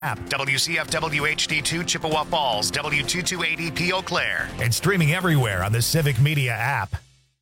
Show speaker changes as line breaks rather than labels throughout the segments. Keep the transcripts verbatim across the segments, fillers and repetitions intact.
W C F W H D two Chippewa Falls, W two two eight zero P Eau Claire, and streaming everywhere on the Civic Media app.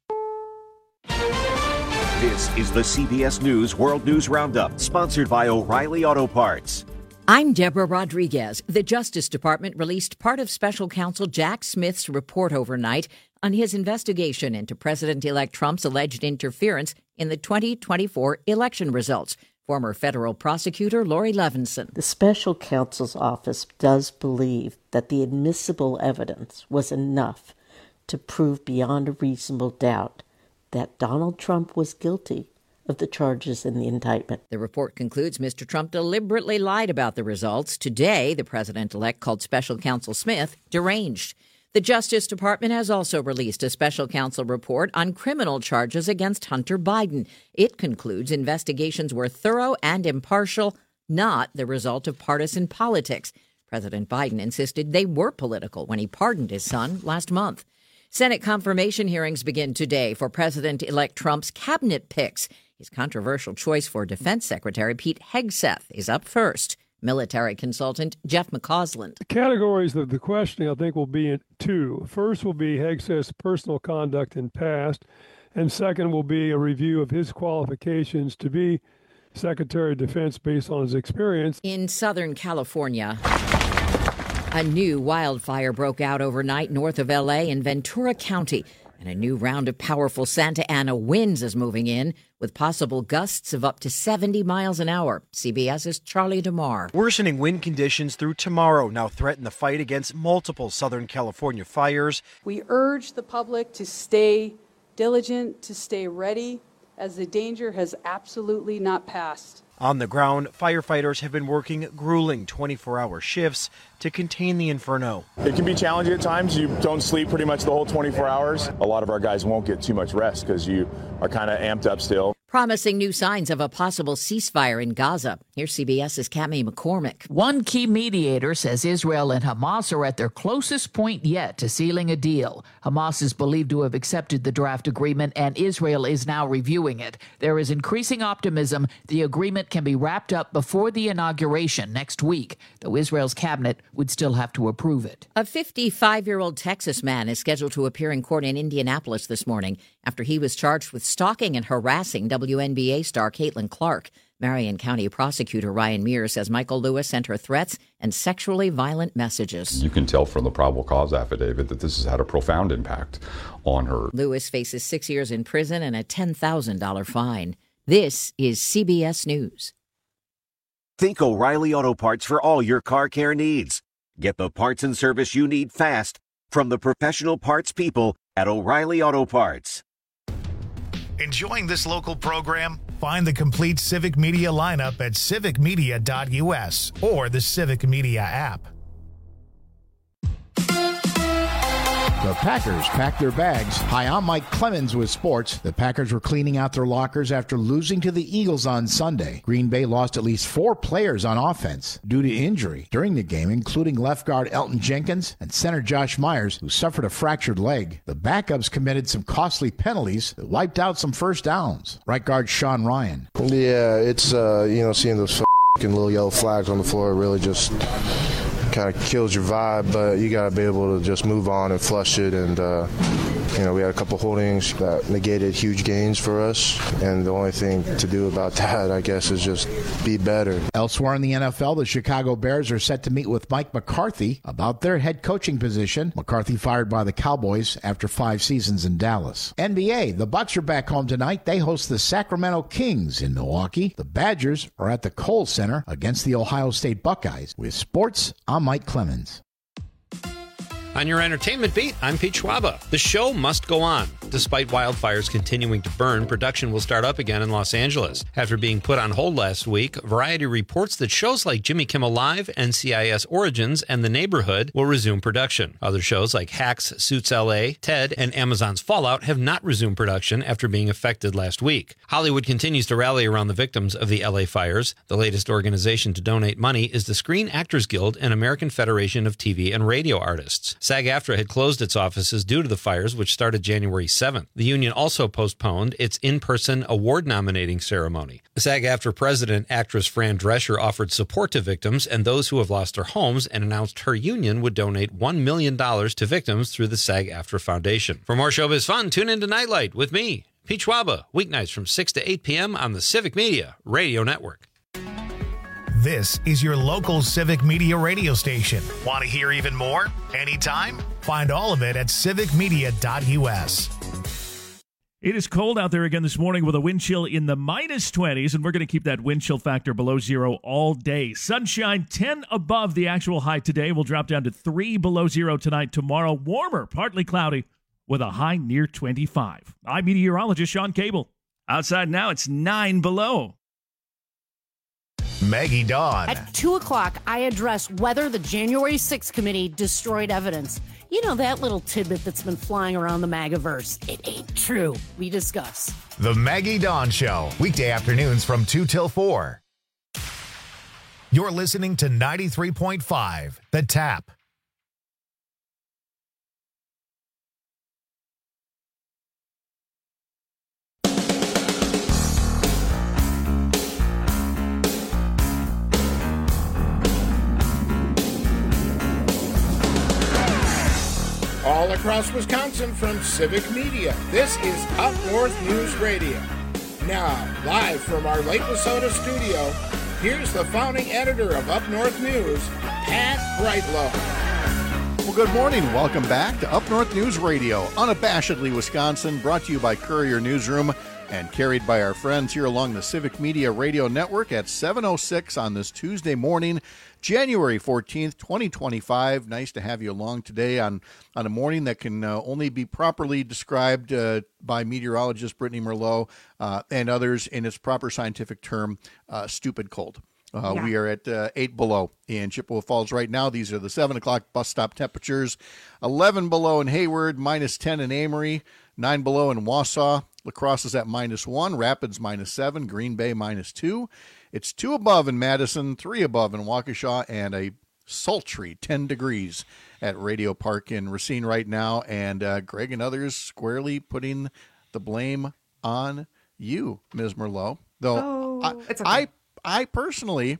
This is the C B S News World News Roundup, sponsored by O'Reilly Auto Parts.
I'm Deborah Rodriguez. The Justice Department released part of Special Counsel Jack Smith's report overnight on his investigation into President-elect Trump's alleged interference in the twenty twenty-four election results. Former federal prosecutor Lori Levinson.
The special counsel's office does believe that the admissible evidence was enough to prove beyond a reasonable doubt that Donald Trump was guilty of the charges in the indictment.
The report concludes Mister Trump deliberately lied about the results. Today, the president-elect called Special Counsel Smith deranged. The Justice Department has also released a special counsel report on criminal charges against Hunter Biden. It concludes investigations were thorough and impartial, not the result of partisan politics. President Biden insisted they were political when he pardoned his son last month. Senate confirmation hearings begin today for President-elect Trump's cabinet picks. His controversial choice for Defense Secretary Pete Hegseth is up first. Military consultant Jeff McCausland.
The categories of the questioning, I think, will be in two. First will be Hegseth's personal conduct in past, and second will be a review of his qualifications to be Secretary of Defense based on his experience.
In Southern California, a new wildfire broke out overnight north of L A in Ventura County, and a new round of powerful Santa Ana winds is moving in, with possible gusts of up to seventy miles an hour. CBS's Charlie DeMar.
Worsening wind conditions through tomorrow now threaten the fight against multiple Southern California fires.
We urge the public to stay diligent, to stay ready, as the danger has absolutely not passed.
On the ground, firefighters have been working grueling twenty-four hour shifts to contain the inferno.
It can be challenging at times. You don't sleep pretty much the whole twenty-four hours. A lot of our guys won't get too much rest because you are kind of amped up still.
Promising new signs of a possible ceasefire in Gaza. Here's CBS's Cami McCormick.
One key mediator says Israel and Hamas are at their closest point yet to sealing a deal. Hamas is believed to have accepted the draft agreement, and Israel is now reviewing it. There is increasing optimism the agreement can be wrapped up before the inauguration next week, though Israel's cabinet would still have to approve it.
A fifty-five-year-old Texas man is scheduled to appear in court in Indianapolis this morning after he was charged with stalking and harassing W N B A star Caitlin Clark. Marion County prosecutor Ryan Mears says Michael Lewis sent her threats and sexually violent messages.
You can tell from the probable cause affidavit that this has had a profound impact on her.
Lewis faces six years in prison and a ten thousand dollars fine. This is C B S News.
Think O'Reilly Auto Parts for all your car care needs. Get the parts and service you need fast from the professional parts people at O'Reilly Auto Parts.
Enjoying this local program? Find the complete Civic Media lineup at civic media dot U S or the Civic Media app.
The Packers packed their bags. Hi, I'm Mike Clemens with sports. The Packers were cleaning out their lockers after losing to the Eagles on Sunday. Green Bay lost at least four players on offense due to injury during the game, including left guard Elton Jenkins and center Josh Myers, who suffered a fractured leg. The backups committed some costly penalties that wiped out some first downs. Right guard Sean Ryan.
Yeah, it's, uh, you know, seeing those f***ing little yellow flags on the floor really just kind of kills your vibe, but you got to be able to just move on and flush it. And, uh, you know, we had a couple holdings that negated huge gains for us. And the only thing to do about that, I guess, is just be better.
Elsewhere in the N F L, the Chicago Bears are set to meet with Mike McCarthy about their head coaching position. McCarthy fired by the Cowboys after five seasons in Dallas. N B A, the Bucks are back home tonight. They host the Sacramento Kings in Milwaukee. The Badgers are at the Kohl Center against the Ohio State Buckeyes. With sports, I'm Mike Clemens.
On your entertainment beat, I'm Pete Schwaba. The show must go on. Despite wildfires continuing to burn, production will start up again in Los Angeles. After being put on hold last week, Variety reports that shows like Jimmy Kimmel Live, N C I S Origins, and The Neighborhood will resume production. Other shows like Hacks, Suits L A, Ted, and Amazon's Fallout have not resumed production after being affected last week. Hollywood continues to rally around the victims of the L A fires. The latest organization to donate money is the Screen Actors Guild and American Federation of T V and Radio Artists. SAG-AFTRA had closed its offices due to the fires, which started January seventh. The union also postponed its in-person award nominating ceremony. SAG-AFTRA president, actress Fran Drescher, offered support to victims and those who have lost their homes and announced her union would donate one million dollars to victims through the SAG-AFTRA Foundation. For more showbiz fun, tune in to Nightlight with me, Pete Schwaba, weeknights from six to eight p.m. on the Civic Media Radio Network.
This is your local Civic Media radio station. Want to hear even more? Anytime? Find all of it at civic media dot u s.
It is cold out there again this morning with a wind chill in the minus twenties, and we're going to keep that wind chill factor below zero all day. Sunshine ten above the actual high today. We'll drop down to three below zero tonight. Tomorrow, warmer, partly cloudy with a high near twenty-five. I'm meteorologist Sean Cable. Outside now, it's nine below.
Maggie Dawn.
At two o'clock, I address whether the January sixth committee destroyed evidence. You know, that little tidbit that's been flying around the MAGAverse. It ain't true. We discuss.
The Maggie Dawn Show, weekday afternoons from two till four. You're listening to ninety-three point five, The Tap.
All across Wisconsin from Civic Media, this is Up North News Radio. Now, live from our Lake Wissota studio, here's the founding editor of Up North News, Pat Brightlow.
Well, good morning. Welcome back to Up North News Radio, unabashedly Wisconsin, brought to you by Courier Newsroom and carried by our friends here along the Civic Media Radio Network at seven oh six on this Tuesday morning, January fourteenth, twenty twenty-five. Nice to have you along today on, on a morning that can uh, only be properly described uh, by meteorologist Brittany Merlot uh, and others in its proper scientific term, uh, stupid cold. Uh, yeah. We are at uh, eight below in Chippewa Falls right now. These are the seven o'clock bus stop temperatures. eleven below in Hayward, minus ten in Amory, nine below in Wausau. La Crosse is at minus one, Rapids minus seven, Green Bay minus two. It's two above in Madison, three above in Waukesha, and a sultry ten degrees at Radio Park in Racine right now. And uh, Greg and others squarely putting the blame on you, Miz Merlot. Though
oh,
I,
it's okay.
I, I personally,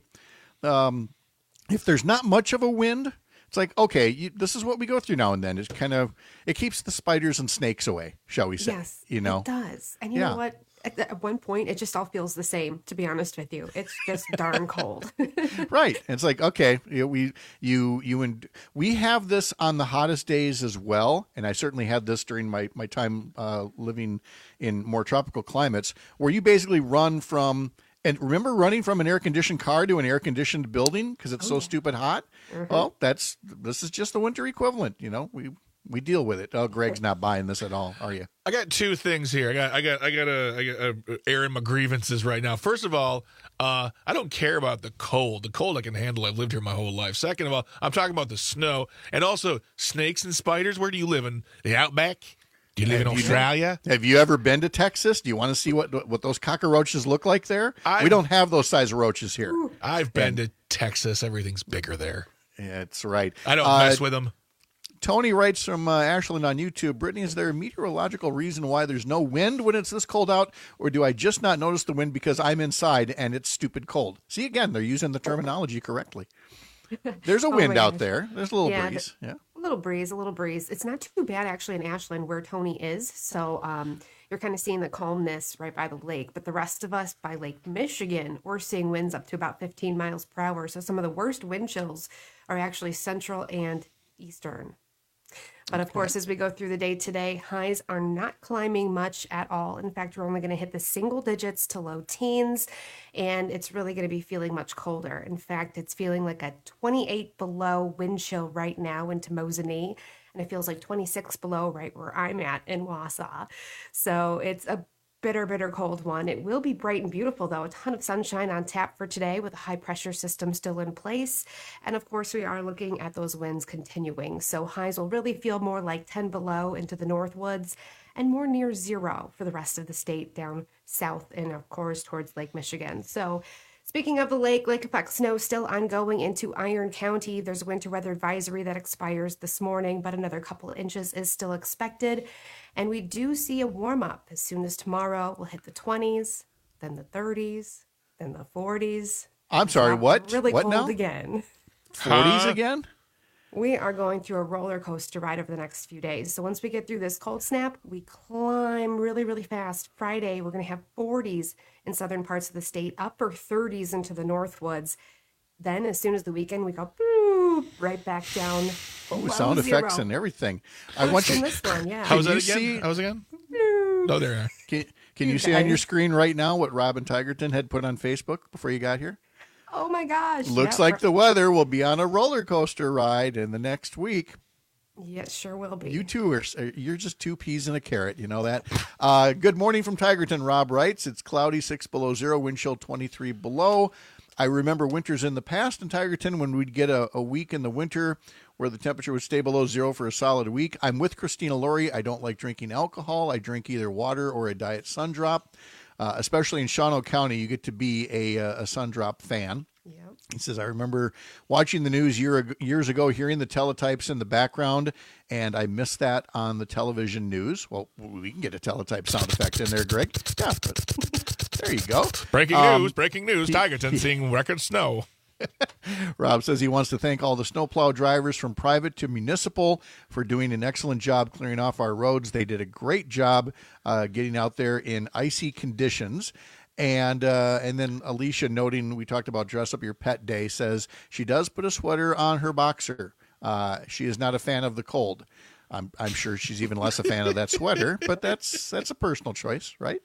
um, if there's not much of a wind, it's like, okay, you, this is what we go through now and then. It's kind of, it keeps the spiders and snakes away, shall we say?
Yes,
you know?
it does. And you
yeah.
know what? At, the, at one point, it just all feels the same, to be honest with you. It's just darn cold.
Right. And it's like, okay, you know, we, you, you, and we have this on the hottest days as well. And I certainly had this during my, my time uh, living in more tropical climates, where you basically run from, and remember running from an air-conditioned car to an air-conditioned building because it's oh, so yeah. stupid hot? Mm-hmm. Well, that's this is just the winter equivalent. You know, we we deal with it. Oh, Greg's not buying this at all, are you?
I got two things here. I got I got I got to I got to airing my grievances right now. First of all, uh, I don't care about the cold. The cold I can handle. I've lived here my whole life. Second of all, I'm talking about the snow and also snakes and spiders. Where do you live in the outback? Do you live have in Australia?
You, have you ever been to Texas? Do you want to see what what those cockroaches look like there?
I've,
we don't have those size of roaches here.
I've been and, to Texas. Everything's bigger there.
Yeah, that's right.
I don't
uh,
mess with them.
Tony writes from uh, Ashland on YouTube, Brittany, is there a meteorological reason why there's no wind when it's this cold out? Or do I just not notice the wind because I'm inside and it's stupid cold? See, again, they're using the terminology correctly. There's a
oh
wind out there. There's a little
yeah,
breeze. Yeah.
A little breeze, a little breeze. It's not too bad, actually, in Ashland where Tony is. So um, you're kind of seeing the calmness right by the lake. But the rest of us by Lake Michigan, we're seeing winds up to about fifteen miles per hour. So some of the worst wind chills are actually central and eastern. But of okay. course, as we go through the day today, highs are not climbing much at all. In fact, we're only going to hit the single digits to low teens, and it's really going to be feeling much colder. In fact, it's feeling like a twenty-eight below wind chill right now into Mosinee, and it feels like twenty-six below right where I'm at in Wausau. So it's a bitter, bitter cold one. It will be bright and beautiful, though. A ton of sunshine on tap for today with a high-pressure system still in place. And, of course, we are looking at those winds continuing. So highs will really feel more like ten below into the Northwoods and more near zero for the rest of the state down south and, of course, towards Lake Michigan. So Speaking of the lake, lake effect snow still ongoing into Iron County. There's a winter weather advisory that expires this morning, but another couple of inches is still expected. And we do see a warm up as soon as tomorrow. We'll hit the twenties, then the thirties, then the forties.
I'm sorry, what?
Really
what
cold
now?
again.
forties
Huh?
again?
We are going through a roller coaster ride over the next few days. So once we get through this cold snap, we climb really, really fast. Friday, we're going to have forties in southern parts of the state, upper thirties into the Northwoods. Then as soon as the weekend, we go boop, right back down.
Oh,
below
sound
zero.
effects and everything. I
Worse
want you.
than this one, yeah.
How was
Can
that
you
again?
see-
How was it again? No, there you are.
Can, can
You
you see on your
guys.
screen right now what Robin Tigerton had put on Facebook before you got here?
Oh my gosh.
Looks
yeah,
like
we're-
the weather will be on a roller coaster ride in the next week.
Yeah, it sure will be.
You two are, you're just two peas in a carrot. You know that. Uh, good morning from Tigerton. Rob writes, it's cloudy, six below zero, wind chill twenty-three below. I remember winters in the past in Tigerton when we'd get a, a week in the winter where the temperature would stay below zero for a solid week. I'm with Christina Laurie. I don't like drinking alcohol. I drink either water or a diet Sundrop. Uh, especially in Shawano County, you get to be a, a Sundrop fan.
Yep.
He says, I remember watching the news year, ag- years ago, hearing the teletypes in the background, and I missed that on the television news. Well, we can get a teletype sound effect in there, Greg. Yeah, but there you go.
Breaking
Um,
news, breaking news.
he-
Tigerton
he-
seeing record snow.
Rob says he wants to thank all the snowplow drivers from private to municipal for doing an excellent job clearing off our roads. They did a great job uh, getting out there in icy conditions. And uh, and then Alicia, noting we talked about dress up your pet day, says she does put a sweater on her boxer. Uh, she is not a fan of the cold. I'm I'm sure she's even less a fan of that sweater, but that's that's a personal choice, right?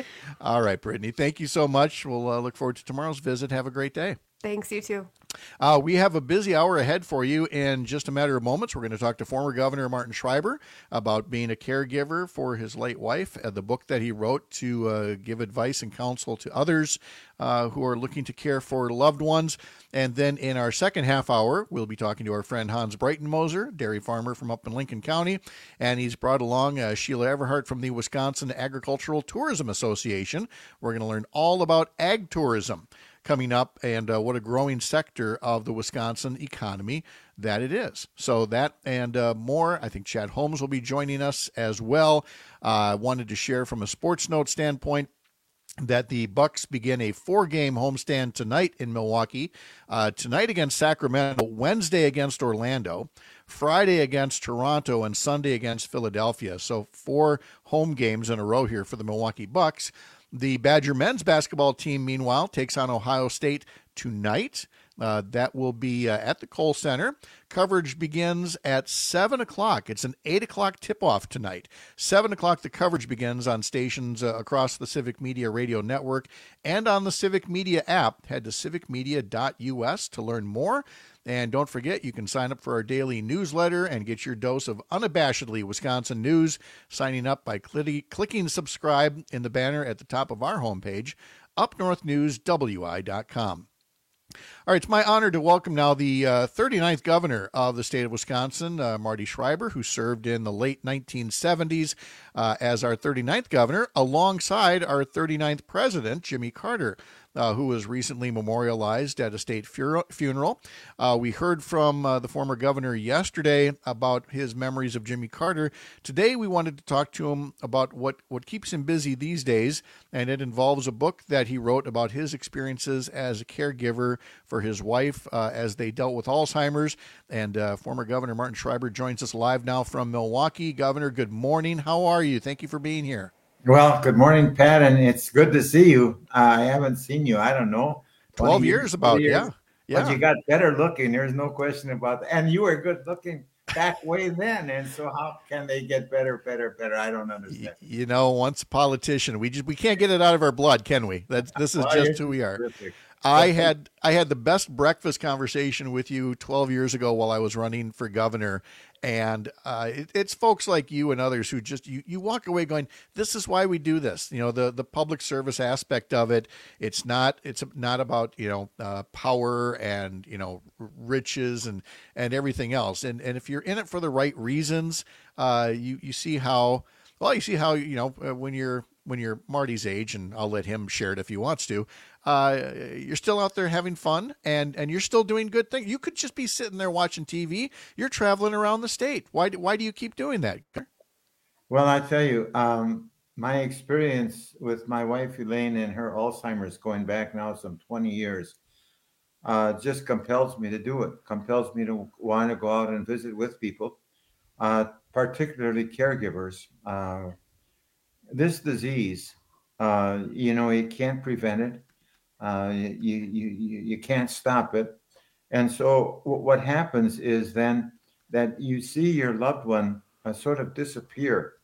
All right, Brittany, thank you so much. We'll uh, look forward to tomorrow's visit. Have a great day.
Thanks, you too.
Uh, we have a busy hour ahead for you in just a matter of moments. We're going to talk to former Governor Martin Schreiber about being a caregiver for his late wife, uh, the book that he wrote to uh, give advice and counsel to others uh, who are looking to care for loved ones. And then in our second half hour, we'll be talking to our friend Hans Breitenmoser, dairy farmer from up in Lincoln County. And he's brought along uh, Sheila Everhart from the Wisconsin Agricultural Tourism Association. We're going to learn all about ag tourism coming up and uh, what a growing sector of the Wisconsin economy that it is. So that and uh, more. I think Chad Holmes will be joining us as well. I uh, wanted to share from a sports note standpoint that the Bucks begin a four-game homestand tonight in Milwaukee. Uh, tonight against Sacramento, Wednesday against Orlando, Friday against Toronto, and Sunday against Philadelphia. So four home games in a row here for the Milwaukee Bucks. The Badger men's basketball team, meanwhile, takes on Ohio State tonight. Uh, that will be uh, at the Kohl Center. Coverage begins at seven o'clock. It's an eight o'clock tip-off tonight. seven o'clock, the coverage begins on stations uh, across the Civic Media Radio Network and on the Civic Media app. Head to civic media dot u s to learn more. And don't forget, you can sign up for our daily newsletter and get your dose of unabashedly Wisconsin news, signing up by cl- clicking subscribe in the banner at the top of our homepage, up north news w i dot com. All right, it's my honor to welcome now the uh, thirty-ninth governor of the state of Wisconsin, uh, Marty Schreiber, who served in the late nineteen seventies uh, as our thirty-ninth governor, alongside our thirty-ninth president, Jimmy Carter, uh, who was recently memorialized at a state fu- funeral. Uh, we heard from uh, the former governor yesterday about his memories of Jimmy Carter. Today, we wanted to talk to him about what, what keeps him busy these days, and it involves a book that he wrote about his experiences as a caregiver for his wife uh, as they dealt with Alzheimer's. And uh, former Governor Martin Schreiber joins us live now from Milwaukee. Governor, good morning. How are you? Thank you for being here.
Well, good morning, Pat, and it's good to see you. Uh, I haven't seen you, I don't know,
twelve years about,
years,
yeah. yeah.
But you got better looking, there's no question about that. And you were good looking back way then, and so how can they get better, better, better? I don't understand.
You know, once a politician, we just we can't get it out of our blood, can we? That's this is
Well,
just
you're
who we are.
terrific.
I had I had the best breakfast conversation with you twelve years ago while I was running for governor, and uh, it, it's folks like you and others who just you, you walk away going, this is why we do this. You know, the the public service aspect of it. It's not it's not about you know uh, power and you know riches and and everything else. And and if you're in it for the right reasons, uh, you you see how. Well, you see how, you know, when you're when you're Marty's age, and I'll let him share it if he wants to, uh, you're still out there having fun, and, and you're still doing good things. You could just be sitting there watching T V. You're traveling around the state. Why do, why do you keep doing that?
Well, I tell you, um, my experience with my wife, Elaine, and her Alzheimer's going back now some twenty years, uh, just compels me to do it, compels me to want to go out and visit with people, uh, particularly caregivers. Uh, this disease, uh, you know, you can't prevent it. Uh, you, you, you, you can't stop it. And so w- what happens is then that you see your loved one uh, sort of disappear,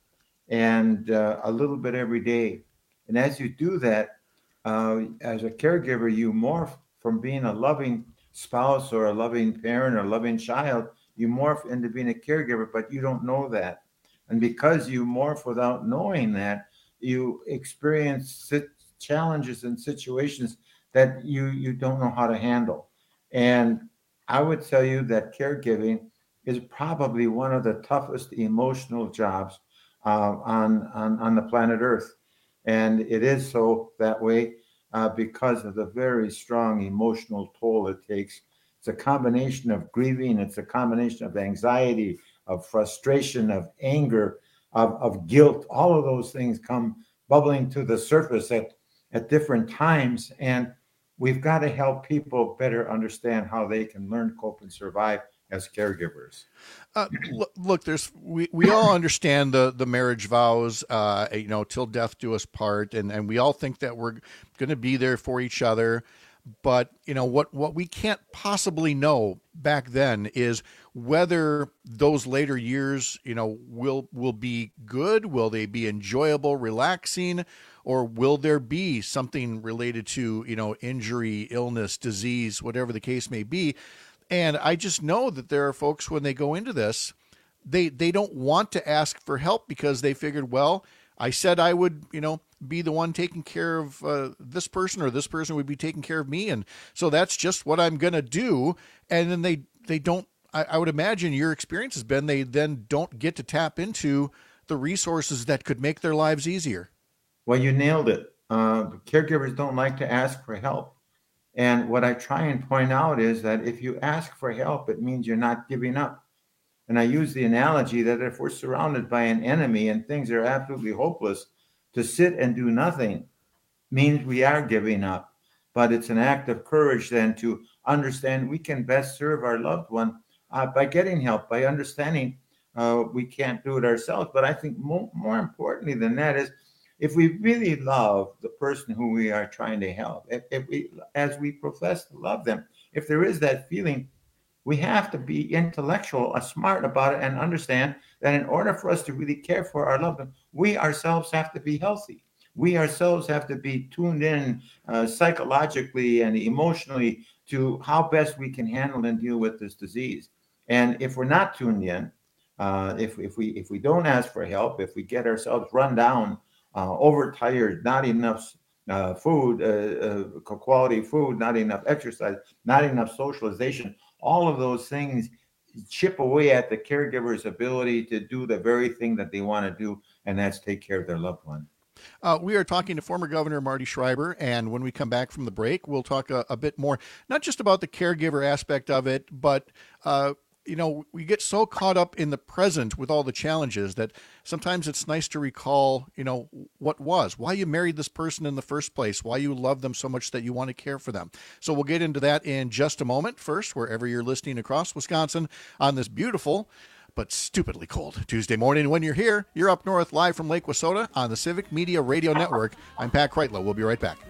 and uh, a little bit every day. And as you do that, uh, as a caregiver, you morph from being a loving spouse or a loving parent or a loving child, you morph into being a caregiver, but you don't know that. And because you morph without knowing that, you experience challenges and situations that you, you don't know how to handle. And I would tell you that caregiving is probably one of the toughest emotional jobs Uh, on, on on the planet Earth. And it is so that way uh, because of the very strong emotional toll it takes. It's a combination of grieving, it's a combination of anxiety, of frustration, of anger, of, of guilt. All of those things come bubbling to the surface at, at different times. And we've got to help people better understand how they can learn, cope, and survive as caregivers.
Uh, look, look, there's we, we all understand the the marriage vows, uh, you know, till death do us part, and, and we all think that we're going to be there for each other. But you know what what we can't possibly know back then is whether those later years, you know, will will be good, will they be enjoyable, relaxing, or will there be something related to, you know, injury, illness, disease, whatever the case may be. And I just know that there are folks, when they go into this, they they don't want to ask for help because they figured, well, I said I would, you know, be the one taking care of uh, this person, or this person would be taking care of me. And so that's just what I'm going to do. And then they, they don't, I, I would imagine your experience has been, they then don't get to tap into the resources that could make their lives easier.
Well, you nailed it. Uh, caregivers don't like to ask for help. And what I try and point out is that if you ask for help, it means you're not giving up. And I use the analogy that if we're surrounded by an enemy and things are absolutely hopeless, to sit and do nothing means we are giving up. But it's an act of courage then to understand we can best serve our loved one uh, by getting help, by understanding uh, we can't do it ourselves. But I think more, more importantly than that is, if we really love the person who we are trying to help, if, if we, as we profess to love them, if there is that feeling, we have to be intellectual, uh, smart about it, and understand that in order for us to really care for our loved one, we ourselves have to be healthy. We ourselves have to be tuned in uh, psychologically and emotionally to how best we can handle and deal with this disease. And if we're not tuned in, uh, if if we if we don't ask for help, if we get ourselves run down, Uh, overtired, not enough uh, food, uh, uh, quality food, not enough exercise, not enough socialization, all of those things chip away at the caregiver's ability to do the very thing that they want to do, and that's take care of their loved one.
Uh, we are talking to former Governor Marty Schreiber, and when we come back from the break, we'll talk a, a bit more, not just about the caregiver aspect of it, but uh, you know, we get so caught up in the present with all the challenges that sometimes it's nice to recall, you know, what was, why you married this person in the first place, why you love them so much that you want to care for them. So we'll get into that in just a moment. First, wherever you're listening across Wisconsin on this beautiful but stupidly cold Tuesday morning. When you're here, you're up north live from Lake Wissota on the Civic Media Radio Network. I'm Pat Kreitlow. We'll be right back.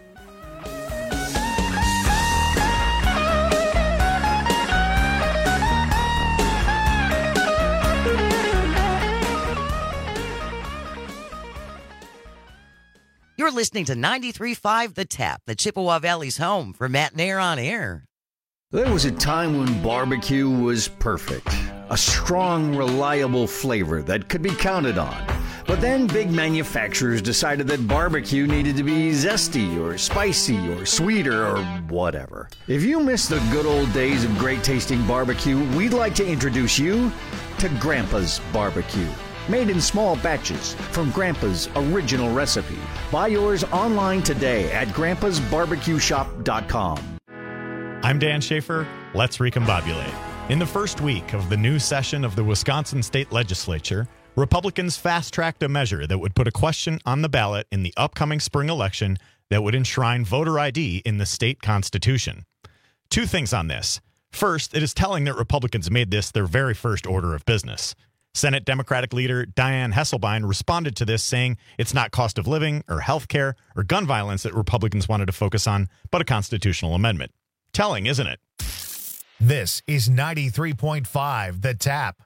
You're listening to ninety-three point five The Tap, the Chippewa Valley's home for Matt Nair on air.
There was a time when barbecue was perfect. A strong, reliable flavor that could be counted on. But then big manufacturers decided that barbecue needed to be zesty or spicy or sweeter or whatever. If you miss the good old days of great tasting barbecue, we'd like to introduce you to Grandpa's Barbecue. made in small batches from Grandpa's original recipe. Buy yours online today at grandpas barbecue shop dot com.
I'm Dan Schaefer. Let's recombobulate. In the first week of the new session of the Wisconsin State Legislature, Republicans fast-tracked a measure that would put a question on the ballot in the upcoming spring election that would enshrine voter I D in the state constitution. Two things on this. First, it is telling that Republicans made this their very first order of business. Senate Democratic leader Dianne Hesselbein responded to this saying it's not cost of living or health care or gun violence that Republicans wanted to focus on, but a constitutional amendment. Telling, isn't it?
This is ninety-three point five The Tap.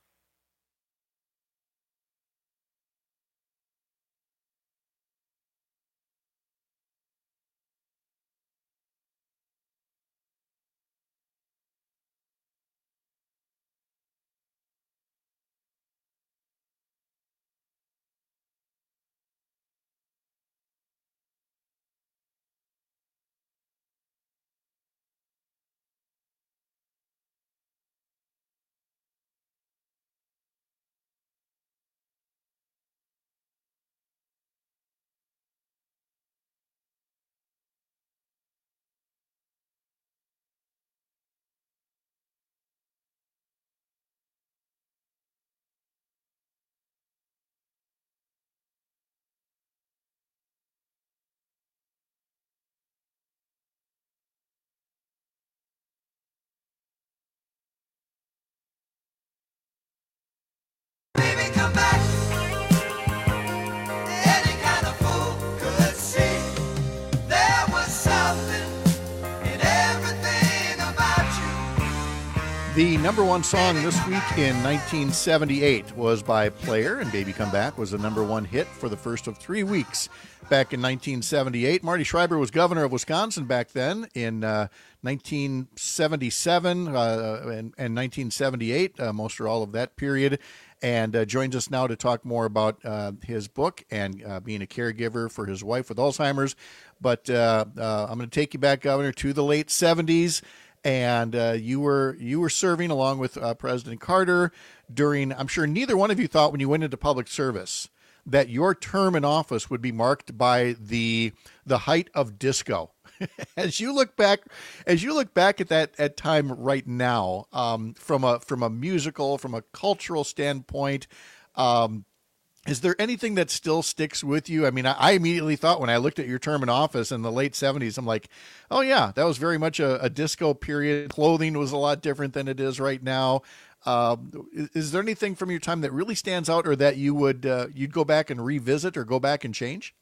The number one song this week in nineteen seventy-eight was by Player, and Baby Come Back was the number one hit for the first of three weeks back in nineteen seventy-eight. Marty Schreiber was governor of Wisconsin back then in uh, nineteen seventy-seven uh, and, and nineteen seventy-eight, uh, most or all of that period, and uh, joins us now to talk more about uh, his book and uh, being a caregiver for his wife with Alzheimer's. But uh, uh, I'm going to take you back, Governor, to the late seventies. And uh, you were you were serving along with uh, President Carter during, I'm sure neither one of you thought when you went into public service that your term in office would be marked by the the height of disco. As you look back, as you look back at that at time right now, um, from a from a musical, from a cultural standpoint, um, is there anything that still sticks with you? I mean, I, I immediately thought when I looked at your term in office in the late seventies, I'm like, oh yeah, that was very much a, a disco period. Clothing was a lot different than it is right now. Um, is, is there anything from your time that really stands out, or that you would uh, you'd go back and revisit, or go back and change?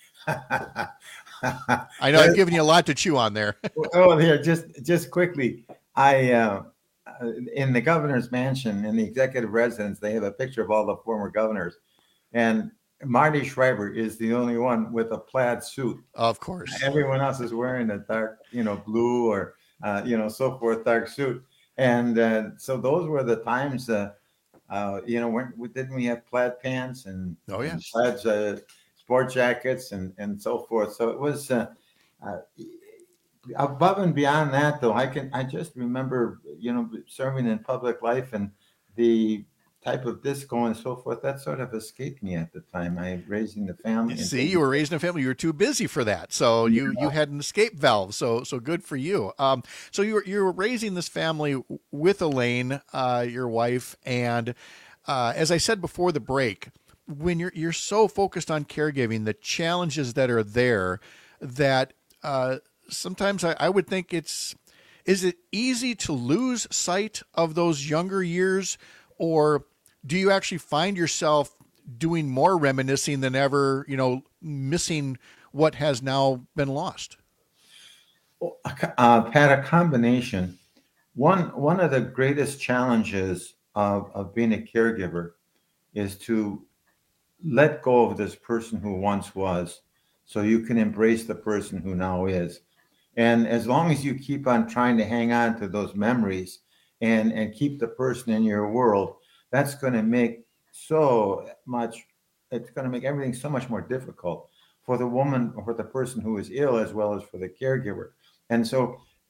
I know I've given you a lot to chew on there.
Oh, here, just just quickly, I uh, in the governor's mansion in the executive residence, they have a picture of all the former governors. And Marty Schreiber is the only one with a plaid suit.
Of course.
Everyone else is wearing a dark, you know, blue or, uh, you know, so forth, dark suit. And uh, so those were the times, uh, uh, you know, when didn't we have plaid pants and,
oh, yeah.
and plaid uh, sport jackets and, and so forth. So it was uh, uh, above and beyond that, though. I can I just remember, you know, serving in public life, and the type of disco and so forth, that sort of escaped me at the time. I raising the family.
You see, you were raising a family. You were too busy for that, so you yeah. you had an escape valve. So so good for you. Um, so you were you were raising this family with Elaine, uh, your wife, and uh, as I said before the break, when you're you're so focused on caregiving, the challenges that are there, that uh, sometimes I, I would think it's is it easy to lose sight of those younger years, or do you actually find yourself doing more reminiscing than ever, you know, missing what has now been lost?
Well, uh, Pat, a combination. One one of the greatest challenges of, of being a caregiver is to let go of this person who once was, so you can embrace the person who now is. And as long as you keep on trying to hang on to those memories and, and keep the person in your world, that's going to make so much, it's going to make everything so much more difficult for the woman or for the person who is ill, as well as for the caregiver. And so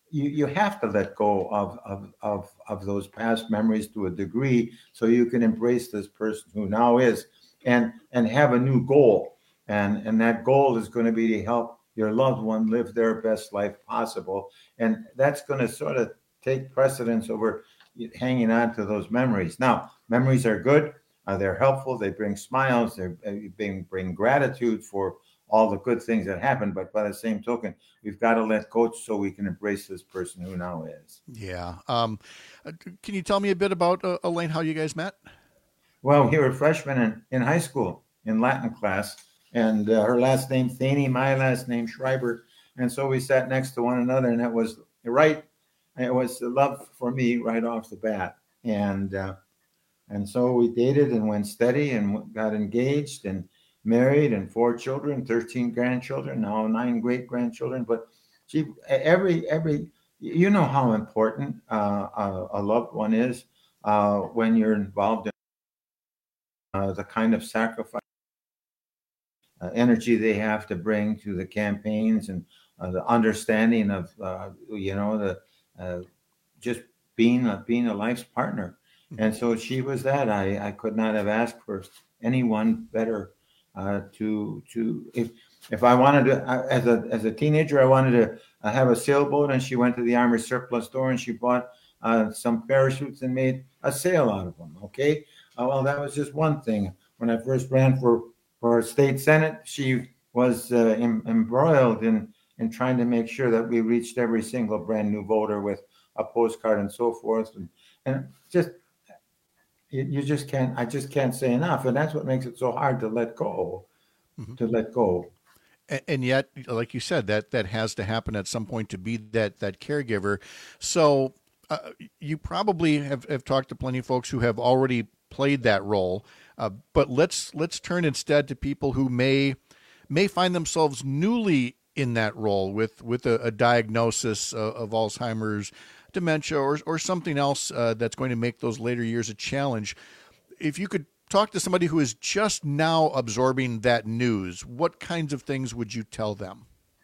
you, you have to let go of, of, of, of those past memories to a degree so you can embrace this person who now is and, and have a new goal. And, and that goal is going to be to help your loved one live their best life possible. And that's going to sort of take precedence over hanging on to those memories. Now, memories are good. Uh, they're helpful. They bring smiles. They bring, bring gratitude for all the good things that happen. But by the same token, we've got to let go so we can embrace this person who now is.
Yeah. Um, can you tell me a bit about, uh, Elaine, how you guys met?
Well, we were freshmen in, in high school in Latin class. And uh, her last name Thaney, my last name Schreiber. And so we sat next to one another, and it was right. It was love for me right off the bat. And uh, and so we dated and went steady and got engaged and married and four children, thirteen grandchildren, now nine great grandchildren. But she, every, every, you know how important uh, a, a loved one is uh, when you're involved in uh, the kind of sacrifice. Uh, energy they have to bring to the campaigns and uh, the understanding of uh, you know the uh, just being a, being a life's partner. Mm-hmm. And so she was that. I, I could not have asked for anyone better uh, to to if if I wanted to uh, as a as a teenager I wanted to uh, have a sailboat, and she went to the Army surplus store and she bought uh, some parachutes and made a sail out of them. Okay, uh, well that was just one thing. When I first ran for For state senate, she was uh, em- embroiled in, in trying to make sure that we reached every single brand new voter with a postcard and so forth. And, and just, you, you just can't, I just can't say enough. And that's what makes it so hard to let go, mm-hmm. to let go.
And, and yet, like you said, that, that has to happen at some point to be that, that caregiver. So uh, you probably have, have talked to plenty of folks who have already played that role. Uh, but let's let's turn instead to people who may may find themselves newly in that role with with a, a diagnosis of, of Alzheimer's, dementia, or or something else uh, that's going to make those later years a challenge. If you could talk to somebody who is just now absorbing that news, what kinds of things would you tell them?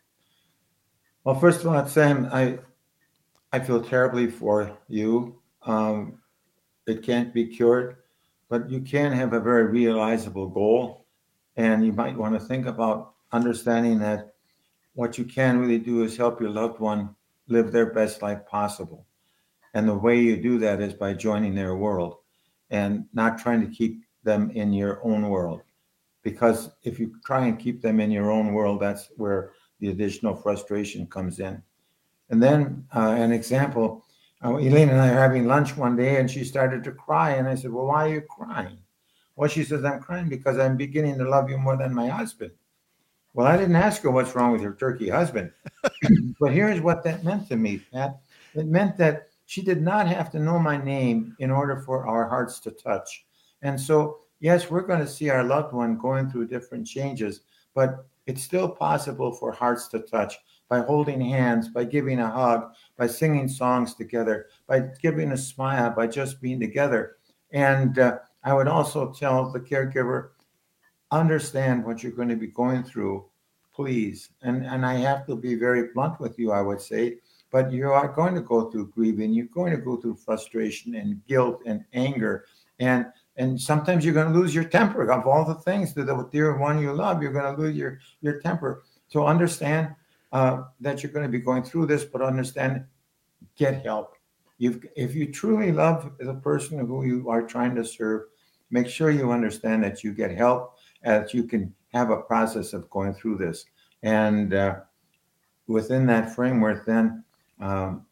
Well, first of all, Sam, I I feel terribly for you. Um, it can't be cured. But you can have a very realizable goal, and you might want to think about understanding that what you can really do is help your loved one live their best life possible. And the way you do that is by joining their world and not trying to keep them in your own world. Because if you try and keep them in your own world, that's where the additional frustration comes in. And then uh, an example, Uh, Elaine and I are having lunch one day, and she started to cry. And I said, well, why are you crying? Well, she says, I'm crying because I'm beginning to love you more than my husband. Well, I didn't ask her what's wrong with her turkey husband. But here's what that meant to me, Pat. It meant that she did not have to know my name in order for our hearts to touch. And so, yes, we're going to see our loved one going through different changes, but it's still possible for hearts to touch by holding hands, by giving a hug, by singing songs together, by giving a smile, by just being together. And uh, I would also tell the caregiver, understand what you're going to be going through, please. And, and I have to be very blunt with you, I would say, but you are going to go through grieving. You're going to go through frustration and guilt and anger. And and sometimes you're going to lose your temper. Of all the things to the dear one you love, you're going to lose your, your temper. So understand Uh, that you're going to be going through this, but understand, get help. You've, if you truly love the person who you are trying to serve, make sure you understand that you get help, that you can have a process of going through this. And uh, within that framework, then um,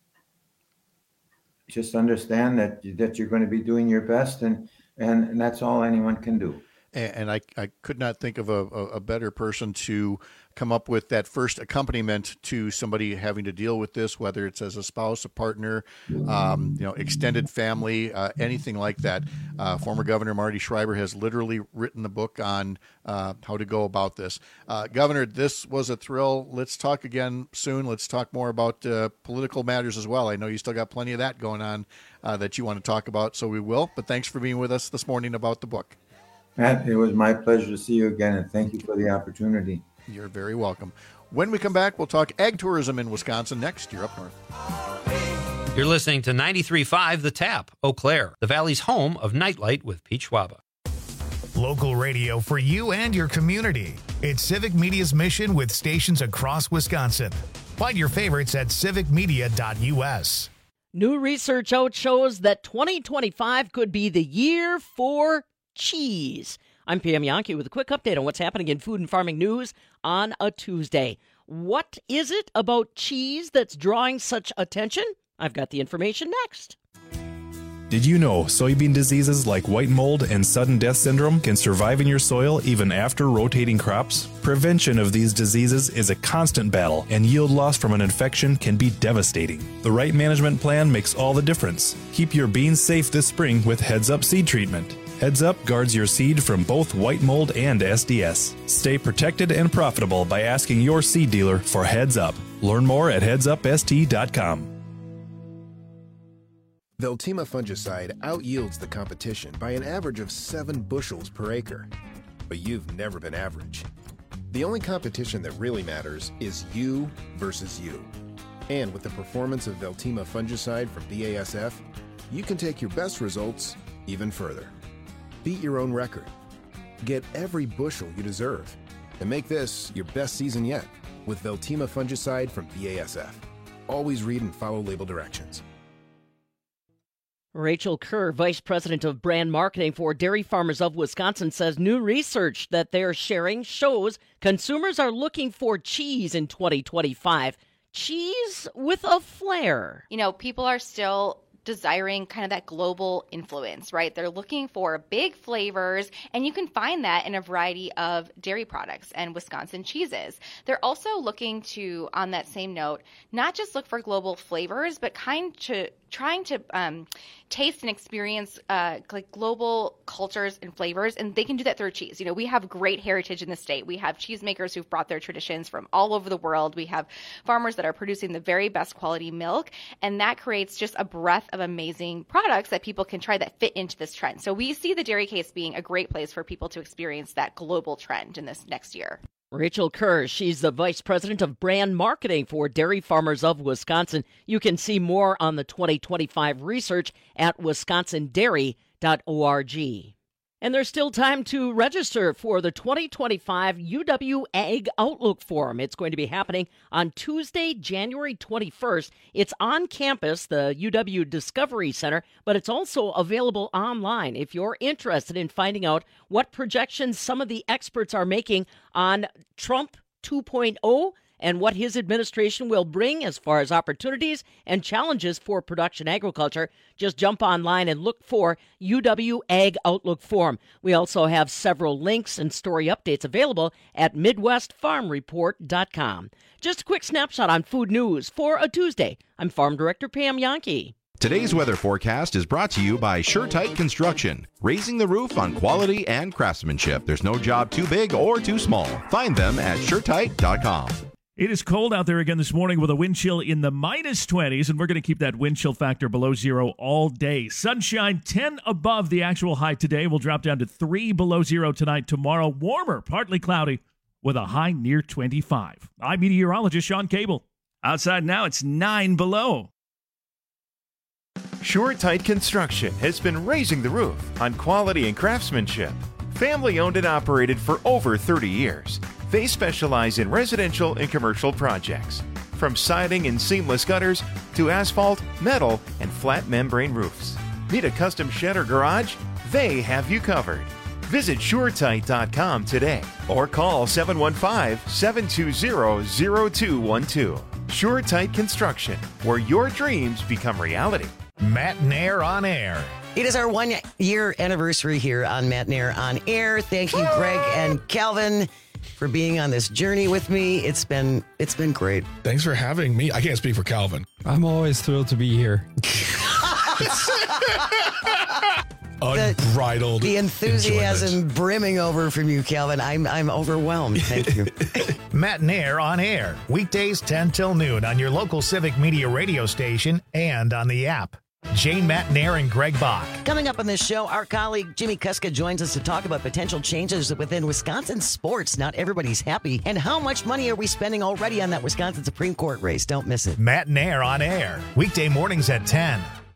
just understand that that you're going to be doing your best, and and, and that's all anyone can do.
And I, I could not think of a, a better person to come up with that first accompaniment to somebody having to deal with this, whether it's as a spouse, a partner, um, you know, extended family, uh, anything like that. Uh, former Governor Marty Schreiber has literally written the book on uh, how to go about this. Uh, Governor, this was a thrill. Let's talk again soon. Let's talk more about uh, political matters as well. I know you still got plenty of that going on uh, that you want to talk about, so we will. But thanks for being with us this morning about the book.
Matt, it was my pleasure to see you again, and thank you for the opportunity.
You're very welcome. When we come back, we'll talk ag tourism in Wisconsin next. You're up north.
You're listening to ninety-three point five The Tap, Eau Claire, the Valley's home of Nightlight with Pete Schwaba.
Local radio for you and your community. It's Civic Media's mission with stations across Wisconsin. Find your favorites at civic media dot u s.
New research out shows that twenty twenty-five could be the year for cheese. I'm Pam Yankee with a quick update on what's happening in food and farming news on a Tuesday. What is it about cheese that's drawing such attention? I've got the information next.
Did you know soybean diseases like white mold and sudden death syndrome can survive in your soil even after rotating crops? Prevention of these diseases is a constant battle, and yield loss from an infection can be devastating. The right management plan makes all the difference. Keep your beans safe this spring with Heads Up seed treatment. Heads Up guards your seed from both white mold and S D S. Stay protected and profitable by asking your seed dealer for Heads Up. Learn more at heads up s t dot com.
Veltima fungicide outyields the competition by an average of seven bushels per acre. But you've never been average. The only competition that really matters is you versus you. And with the performance of Veltima fungicide from B A S F, you can take your best results even further. Beat your own record. Get every bushel you deserve. And make this your best season yet with Veltima fungicide from B A S F. Always read and follow label directions.
Rachel Kerr, Vice President of Brand Marketing for Dairy Farmers of Wisconsin, says new research that they're sharing shows consumers are looking for cheese in twenty twenty-five. Cheese with a flair.
You know, people are still desiring kind of that global influence, right? They're looking for big flavors, and you can find that in a variety of dairy products and Wisconsin cheeses. They're also looking to, on that same note, not just look for global flavors, but kind to trying to um, taste and experience uh, like global cultures and flavors, and they can do that through cheese. You know, we have great heritage in the state. We have cheesemakers who've brought their traditions from all over the world. We have farmers that are producing the very best quality milk, and that creates just a breadth of amazing products that people can try that fit into this trend. So we see the dairy case being a great place for people to experience that global trend in this next year.
Rachel Kerr, she's the Vice President of Brand Marketing for Dairy Farmers of Wisconsin. You can see more on the twenty twenty-five research at wisconsin dairy dot org. And there's still time to register for the twenty twenty-five U W Ag Outlook Forum. It's going to be happening on Tuesday, January twenty-first. It's on campus, the U W Discovery Center, but it's also available online if you're interested in finding out what projections some of the experts are making on Trump two point oh and what his administration will bring as far as opportunities and challenges for production agriculture. Just jump online and look for U W Ag Outlook Forum. We also have several links and story updates available at midwest farm report dot com. Just a quick snapshot on food news for a Tuesday. I'm Farm Director Pam Yankee.
Today's weather forecast is brought to you by SureTight Construction, raising the roof on quality and craftsmanship. There's no job too big or too small. Find them at sure tight dot com.
It is cold out there again this morning with a wind chill in the minus twenties, and we're going to keep that wind chill factor below zero all day. Sunshine ten above the actual high today. We'll drop down to three below zero tonight. Tomorrow, warmer, partly cloudy, with a high near twenty-five. I'm meteorologist Sean Cable. Outside now, it's nine below.
SureTight Construction has been raising the roof on quality and craftsmanship. Family owned and operated for over thirty years. They specialize in residential and commercial projects, from siding and seamless gutters to asphalt, metal, and flat membrane roofs. Need a custom shed or garage? They have you covered. Visit sure tight dot com today or call seven one five, seven two zero, zero two one two. SureTight Construction, where your dreams become reality.
Matt Nair on Air.
It is our one-year anniversary here on Matt Nair on Air. Thank you, Greg and Calvin, for being on this journey with me. It's been it's been great.
Thanks for having me. I can't speak for Calvin.
I'm always thrilled to be here.
Unbridled.
The, the enthusiasm
enjoyment.
brimming over from you, Calvin. I'm I'm overwhelmed. Thank you.
Matt Nair on Air. Weekdays ten till noon on your local Civic Media radio station and on the app. Jane Matnair and Greg Bach.
Coming up on this show, our colleague Jimmy Kuska joins us to talk about potential changes within Wisconsin sports. Not everybody's happy. And how much money are we spending already on that Wisconsin Supreme Court race? Don't miss it.
Matnair on air. Weekday mornings at ten.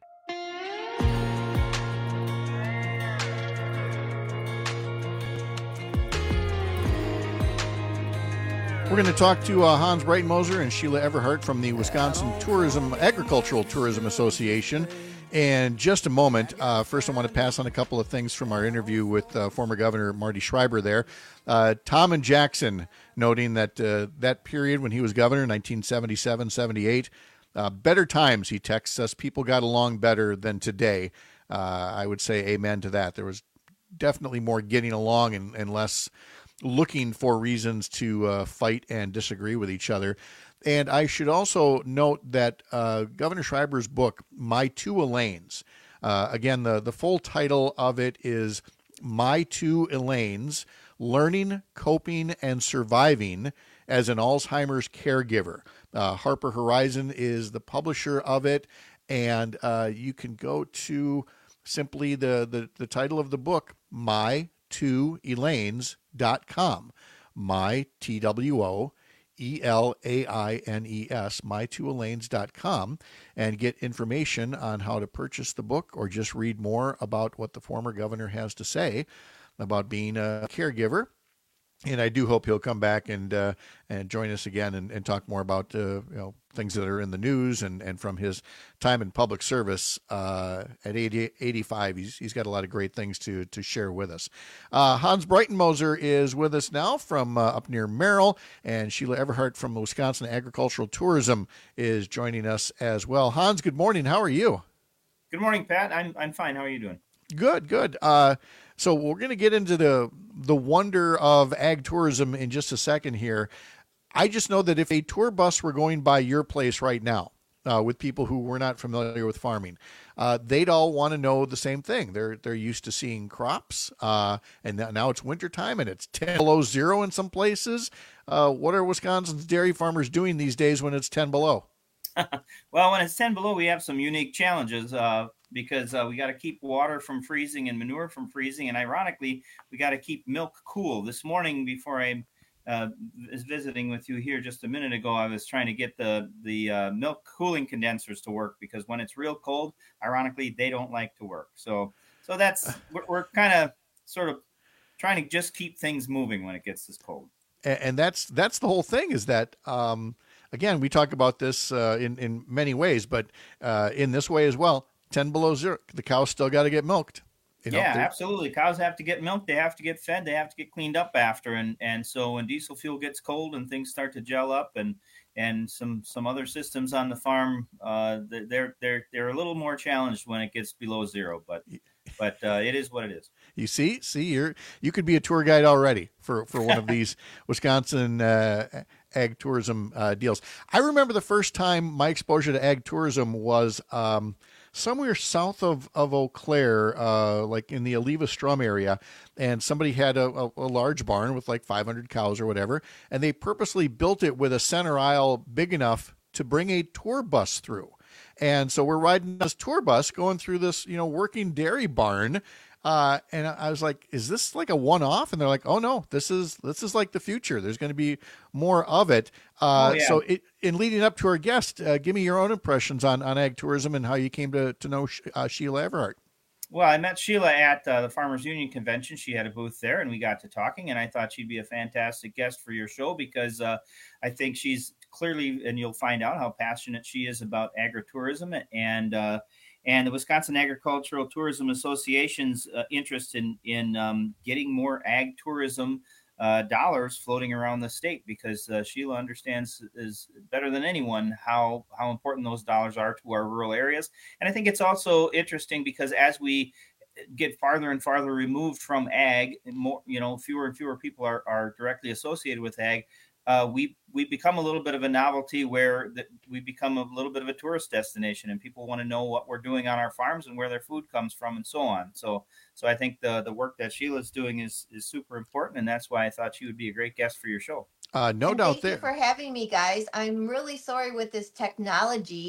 We're going to talk to uh, Hans Breitenmoser and Sheila Everhart from the Wisconsin Tourism Agricultural Tourism Association in just a moment. Uh, first, I want to pass on a couple of things from our interview with uh, former Governor Marty Schreiber there. Uh, Tom and Jackson noting that uh, that period when he was governor, nineteen seventy-seven seventy-eight, uh, better times, he texts us, people got along better than today. Uh, I would say amen to that. There was definitely more getting along and, and less looking for reasons to uh, fight and disagree with each other. And I should also note that uh, Governor Schreiber's book, My Two Elaines, uh, again, the, the full title of it is My Two Elaines, Learning, Coping, and Surviving as an Alzheimer's Caregiver. Uh, Harper Horizon is the publisher of it, and uh, you can go to simply the, the, the title of the book, My Two Elaines dot com. My T W O E L A I N E S, my two elaines dot com, and get information on how to purchase the book or just read more about what the former governor has to say about being a caregiver. And I do hope he'll come back and uh, and join us again and, and talk more about uh, you know things that are in the news and, and from his time in public service uh, at eighty, eighty-five. He's he's got a lot of great things to to share with us. Uh, Hans Breitenmoser is with us now from uh, up near Merrill, and Sheila Everhart from Wisconsin Agricultural Tourism is joining us as well. Hans, good morning. How are you?
Good morning, Pat. I'm I'm fine. How are you doing?
Good, good. Uh, so we're going to get into the the wonder of ag tourism in just a second here. I just know that if a tour bus were going by your place right now uh, with people who were not familiar with farming, uh, they'd all want to know the same thing. They're they're used to seeing crops, uh, and now it's wintertime and it's ten below zero in some places. Uh, what are Wisconsin's dairy farmers doing these days when it's ten below?
Well, when it's ten below, we have some unique challenges uh, because uh, we got to keep water from freezing and manure from freezing. And ironically, we got to keep milk cool. This morning, before I uh, was visiting with you here just a minute ago, I was trying to get the, the uh, milk cooling condensers to work because when it's real cold, ironically, they don't like to work. So so that's we're, we're kind of sort of trying to just keep things moving when it gets this cold.
And, and that's that's the whole thing is that um, again, we talk about this uh, in, in many ways, but uh, in this way as well, ten below zero, the cows still got to get milked. You know,
yeah, absolutely. Cows have to get milked. They have to get fed. They have to get cleaned up after. And and so when diesel fuel gets cold and things start to gel up and and some some other systems on the farm, uh, they're they're they're a little more challenged when it gets below zero. But but uh, it is what it is.
You see, see, you're you could be a tour guide already for, for one of these Wisconsin uh, ag tourism uh, deals. I remember the first time my exposure to ag tourism was um, somewhere south of, of Eau Claire, uh, like in the Oliva Strum area, and somebody had a, a, a large barn with like five hundred cows or whatever, and they purposely built it with a center aisle big enough to bring a tour bus through. And so we're riding this tour bus going through this, you know, working dairy barn. Uh, and I was like, is this like a one-off? And they're like, oh no, this is, this is like the future. There's going to be more of it. Uh,
oh, yeah.
So it, in leading up to our guest, uh, give me your own impressions on, on ag tourism and how you came to, to know uh, Sheila Everhart.
Well, I met Sheila at uh, the Farmers Union Convention. She had a booth there, and we got to talking, and I thought she'd be a fantastic guest for your show because uh, I think she's clearly, and you'll find out how passionate she is about agritourism and uh, and the Wisconsin Agricultural Tourism Association's uh, interest in, in um, getting more ag tourism uh, dollars floating around the state because uh, Sheila understands is better than anyone how how important those dollars are to our rural areas. And I think it's also interesting because as we get farther and farther removed from ag, and more, you know, fewer and fewer people are, are directly associated with ag. Uh, we we become a little bit of a novelty where that we become a little bit of a tourist destination, and people want to know what we're doing on our farms and where their food comes from, and so on. So, so I think the the work that Sheila's doing is is super important, and that's why I thought she would be a great guest for your show.
Uh, no
and
doubt
thank
there.
you for having me, guys. I'm really sorry with this technology.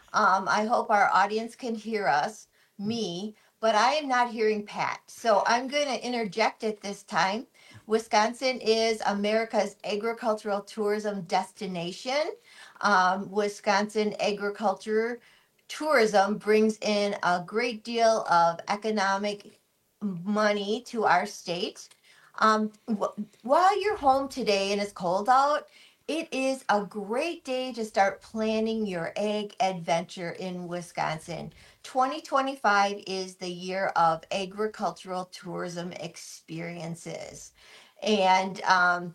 Um, I hope our audience can hear us, me, but I am not hearing Pat. So I'm going to interject at this time. Wisconsin is America's agricultural tourism destination. Um, Wisconsin agriculture tourism brings in a great deal of economic money to our state. Um, wh- while you're home today and it's cold out, it is a great day to start planning your egg adventure in Wisconsin. twenty twenty-five is the year of agricultural tourism experiences. And um,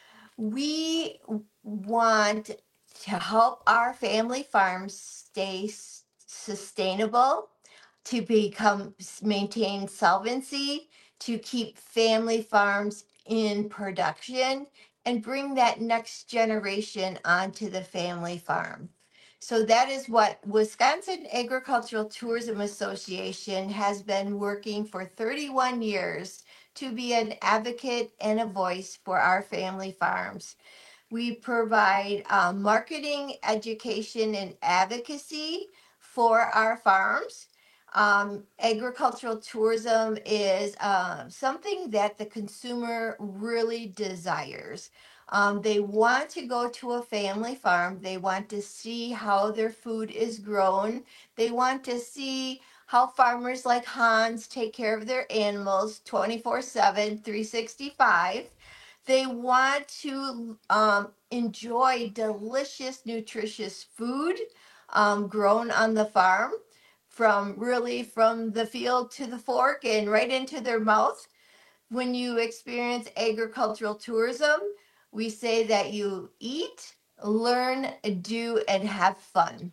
we want to help our family farms stay s- sustainable, to become maintain solvency, to keep family farms in production, and bring that next generation onto the family farm. So that is what Wisconsin Agricultural Tourism Association has been working for thirty-one years to be an advocate and a voice for our family farms. We provide uh, marketing, education, and advocacy for our farms. Um, agricultural tourism is uh, something that the consumer really desires. Um, they want to go to a family farm. They want to see how their food is grown. They want to see how farmers like Hans take care of their animals twenty-four seven, three sixty-five. They want to um, enjoy delicious, nutritious food um, grown on the farm, from really from the field to the fork and right into their mouth. When you experience agricultural tourism, we say that you eat, learn, do, and have fun.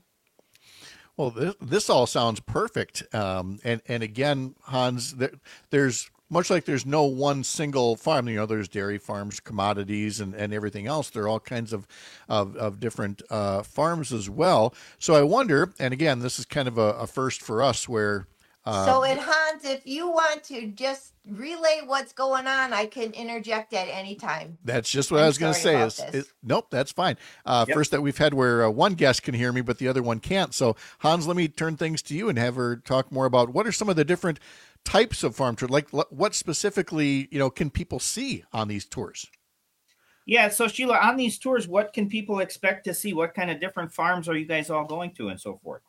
Well, this, this all sounds perfect. Um, and, and again, Hans, there, there's much like there's no one single farm. You know, there's dairy farms, commodities, and, and everything else. There are all kinds of, of, of different uh, farms as well. So I wonder, and again, this is kind of a, a first for us where... Uh,
so, and Hans, if you want to just relay what's going on, I can interject at any time.
That's just what
I'm
I was going to say. Is, is nope, that's fine. Uh,
Yep.
First that we've had where uh, one guest can hear me, but the other one can't. So Hans, let me turn things to you and have her talk more about what are some of the different types of farm tours. Like what specifically, you know, can people see on these tours?
Yeah, so Sheila, on these tours, what can people expect to see? What kind of different farms are you guys all going to, and so forth?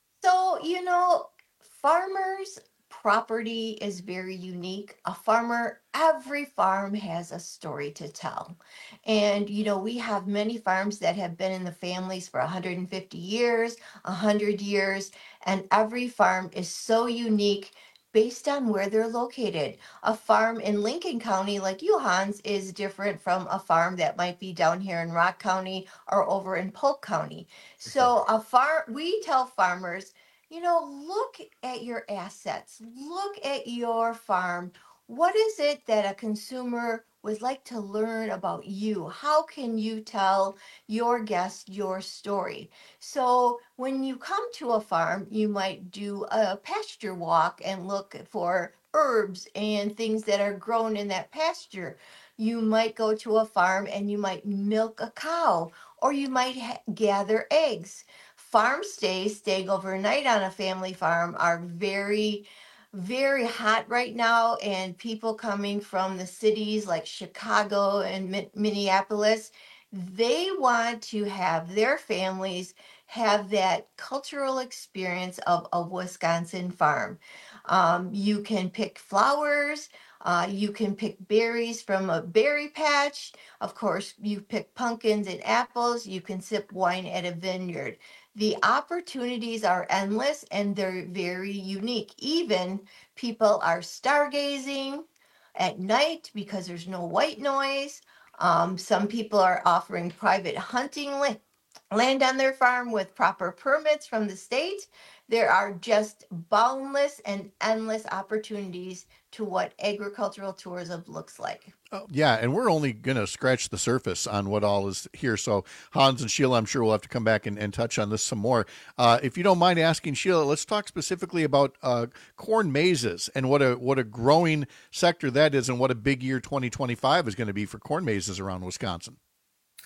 So, you know, farmers' property is very unique. A farmer, every farm has a story to tell. And, you know, we have many farms that have been in the families for one hundred fifty years, one hundred years, and every farm is so unique based on where they're located. A farm in Lincoln County, like you, Hans, is different from a farm that might be down here in Rock County or over in Polk County. So a farm, we tell farmers, you know, look at your assets, look at your farm. What is it that a consumer would like to learn about you? How can you tell your guest your story? So when you come to a farm, you might do a pasture walk and look for herbs and things that are grown in that pasture. You might go to a farm and you might milk a cow, or you might ha- gather eggs. Farm stays, staying overnight on a family farm, are very, very hot right now. And people coming from the cities like Chicago and Mi- Minneapolis, they want to have their families have that cultural experience of a Wisconsin farm. Um, you can pick flowers. Uh, you can pick berries from a berry patch. Of course, you pick pumpkins and apples. You can sip wine at a vineyard. The opportunities are endless and they're very unique. Even people are stargazing at night because there's no white noise. Um, some people are offering private hunting la- land on their farm with proper permits from the state. There are just boundless and endless opportunities to what agricultural tourism looks like.
Oh, yeah, and we're only going to scratch the surface on what all is here. So Hans and Sheila, I'm sure we'll have to come back and, and touch on this some more. Uh, if you don't mind asking, Sheila, let's talk specifically about uh, corn mazes and what a what a growing sector that is, and what a big year twenty twenty-five is going to be for corn mazes around Wisconsin.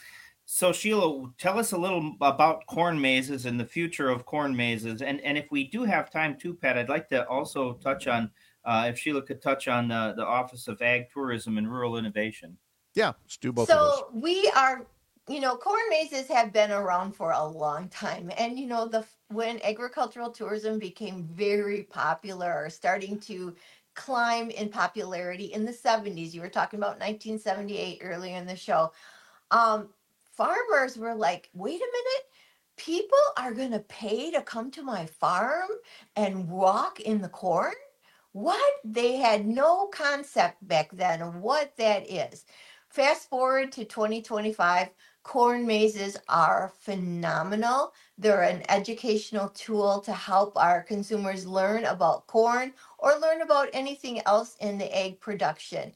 So Sheila, tell us a little about corn mazes and the future of corn mazes, and and if we do have time too, Pat, I'd like to also touch on uh, if Sheila could touch on the the Office of Ag Tourism and Rural Innovation.
Yeah, let's do both of those.
So we are, you know, corn mazes have been around for a long time, and you know, the when agricultural tourism became very popular, or starting to climb in popularity in the seventies. You were talking about nineteen seventy-eight earlier in the show. Um, farmers were like, "Wait a minute." People are going to pay to come to my farm and walk in the corn? What? They had no concept back then of what that is. Fast forward to twenty twenty-five, corn mazes are phenomenal. They're an educational tool to help our consumers learn about corn or learn about anything else in the egg production.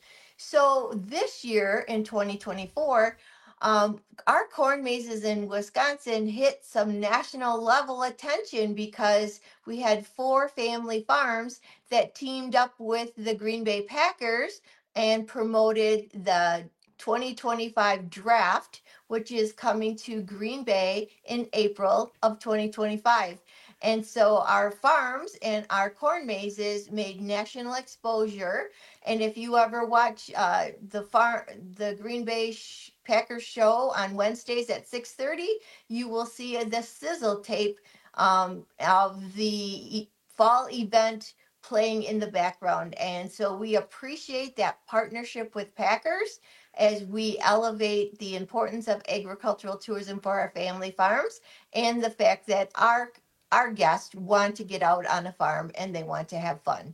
So this year in twenty twenty-four, um, our corn mazes in Wisconsin hit some national level attention because we had four family farms that teamed up with the Green Bay Packers and promoted the twenty twenty-five draft, which is coming to Green Bay in April of twenty twenty-five. And so our farms and our corn mazes made national exposure. And if you ever watch uh, the far the Green Bay sh- Packers show on Wednesdays at six thirty, you will see the sizzle tape um, of the fall event playing in the background. And so we appreciate that partnership with Packers as we elevate the importance of agricultural tourism for our family farms, and the fact that our our guests want to get out on a farm and they want to have fun.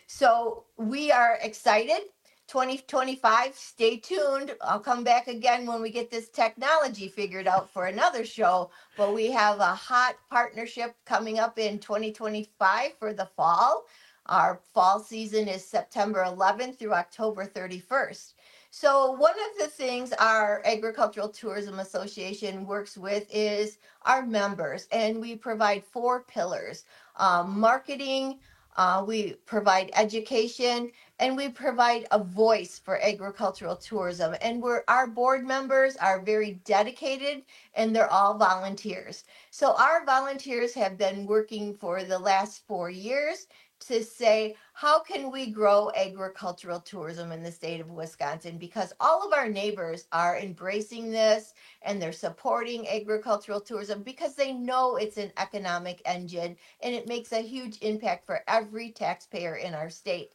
So we are excited. twenty twenty-five, stay tuned. I'll come back again when we get this technology figured out for another show. But we have a hot partnership coming up in twenty twenty-five for the fall. Our fall season is September eleventh through October thirty-first. So one of the things our Agricultural Tourism Association works with is our members, and we provide four pillars: um, marketing, uh, we provide education, and we provide a voice for agricultural tourism. And we're our board members are very dedicated, and they're all volunteers. So our volunteers have been working for the last four years to say, how can we grow agricultural tourism in the state of Wisconsin? Because all of our neighbors are embracing this and they're supporting agricultural tourism because they know it's an economic engine and it makes a huge impact for every taxpayer in our state.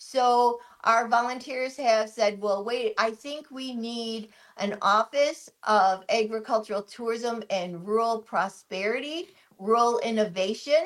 So our volunteers have said, well, wait, I think we need an Office of Agricultural Tourism and Rural Prosperity, Rural Innovation,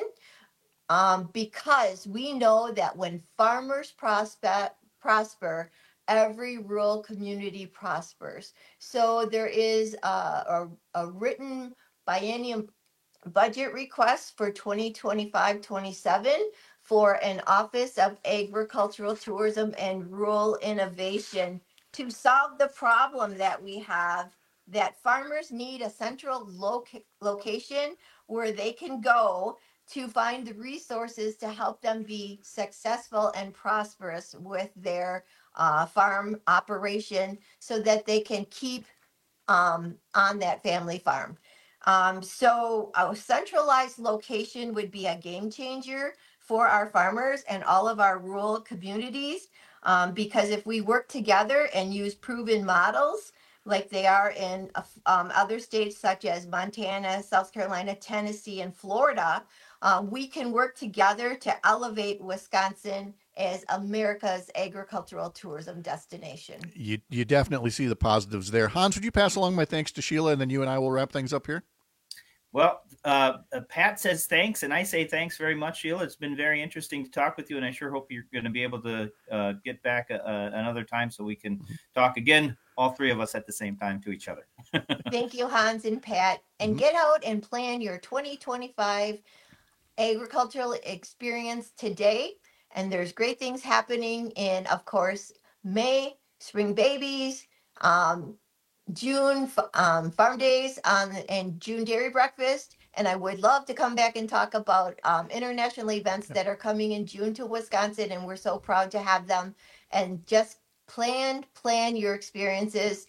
Um, because we know that when farmers prosper, prosper, every rural community prospers. So there is a, a, a written biennium budget request for twenty twenty-five twenty-seven for an Office of Agricultural Tourism and Rural Innovation to solve the problem that we have, that farmers need a central loca- location where they can go to find the resources to help them be successful and prosperous with their uh, farm operation so that they can keep um, on that family farm. Um, so a centralized location would be a game changer for our farmers and all of our rural communities, um, because if we work together and use proven models like they are in um, other states such as Montana, South Carolina, Tennessee, and Florida, uh, we can work together to elevate Wisconsin as America's agricultural tourism destination.
You you definitely see the positives there. Hans, would you pass along my thanks to Sheila, and then you and I will wrap things up here?
Well, uh, Pat says thanks, and I say thanks very much, Sheila. It's been very interesting to talk with you, and I sure hope you're going to be able to uh, get back a, a, another time so we can talk again, all three of us at the same time to each other.
Thank you, Hans and Pat. And mm-hmm. Get out and plan your twenty twenty-five agricultural experience today. And there's great things happening in, of course, May, Spring Babies, um, June um, Farm Days, um, and June Dairy Breakfast. And I would love to come back and talk about um, international events that are coming in June to Wisconsin. And we're so proud to have them. And just plan, plan your experiences.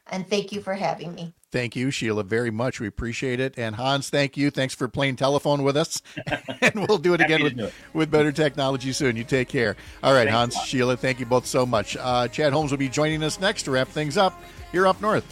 And thank you for having me.
Thank you, Sheila, very much. We appreciate it. And Hans, thank you. Thanks for playing telephone with us. And we'll do it again with, it. with better technology soon. You take care. All right, Thanks Hans, Sheila, thank you both so much. Uh, Chad Holmes will be joining us next to wrap things up here up north.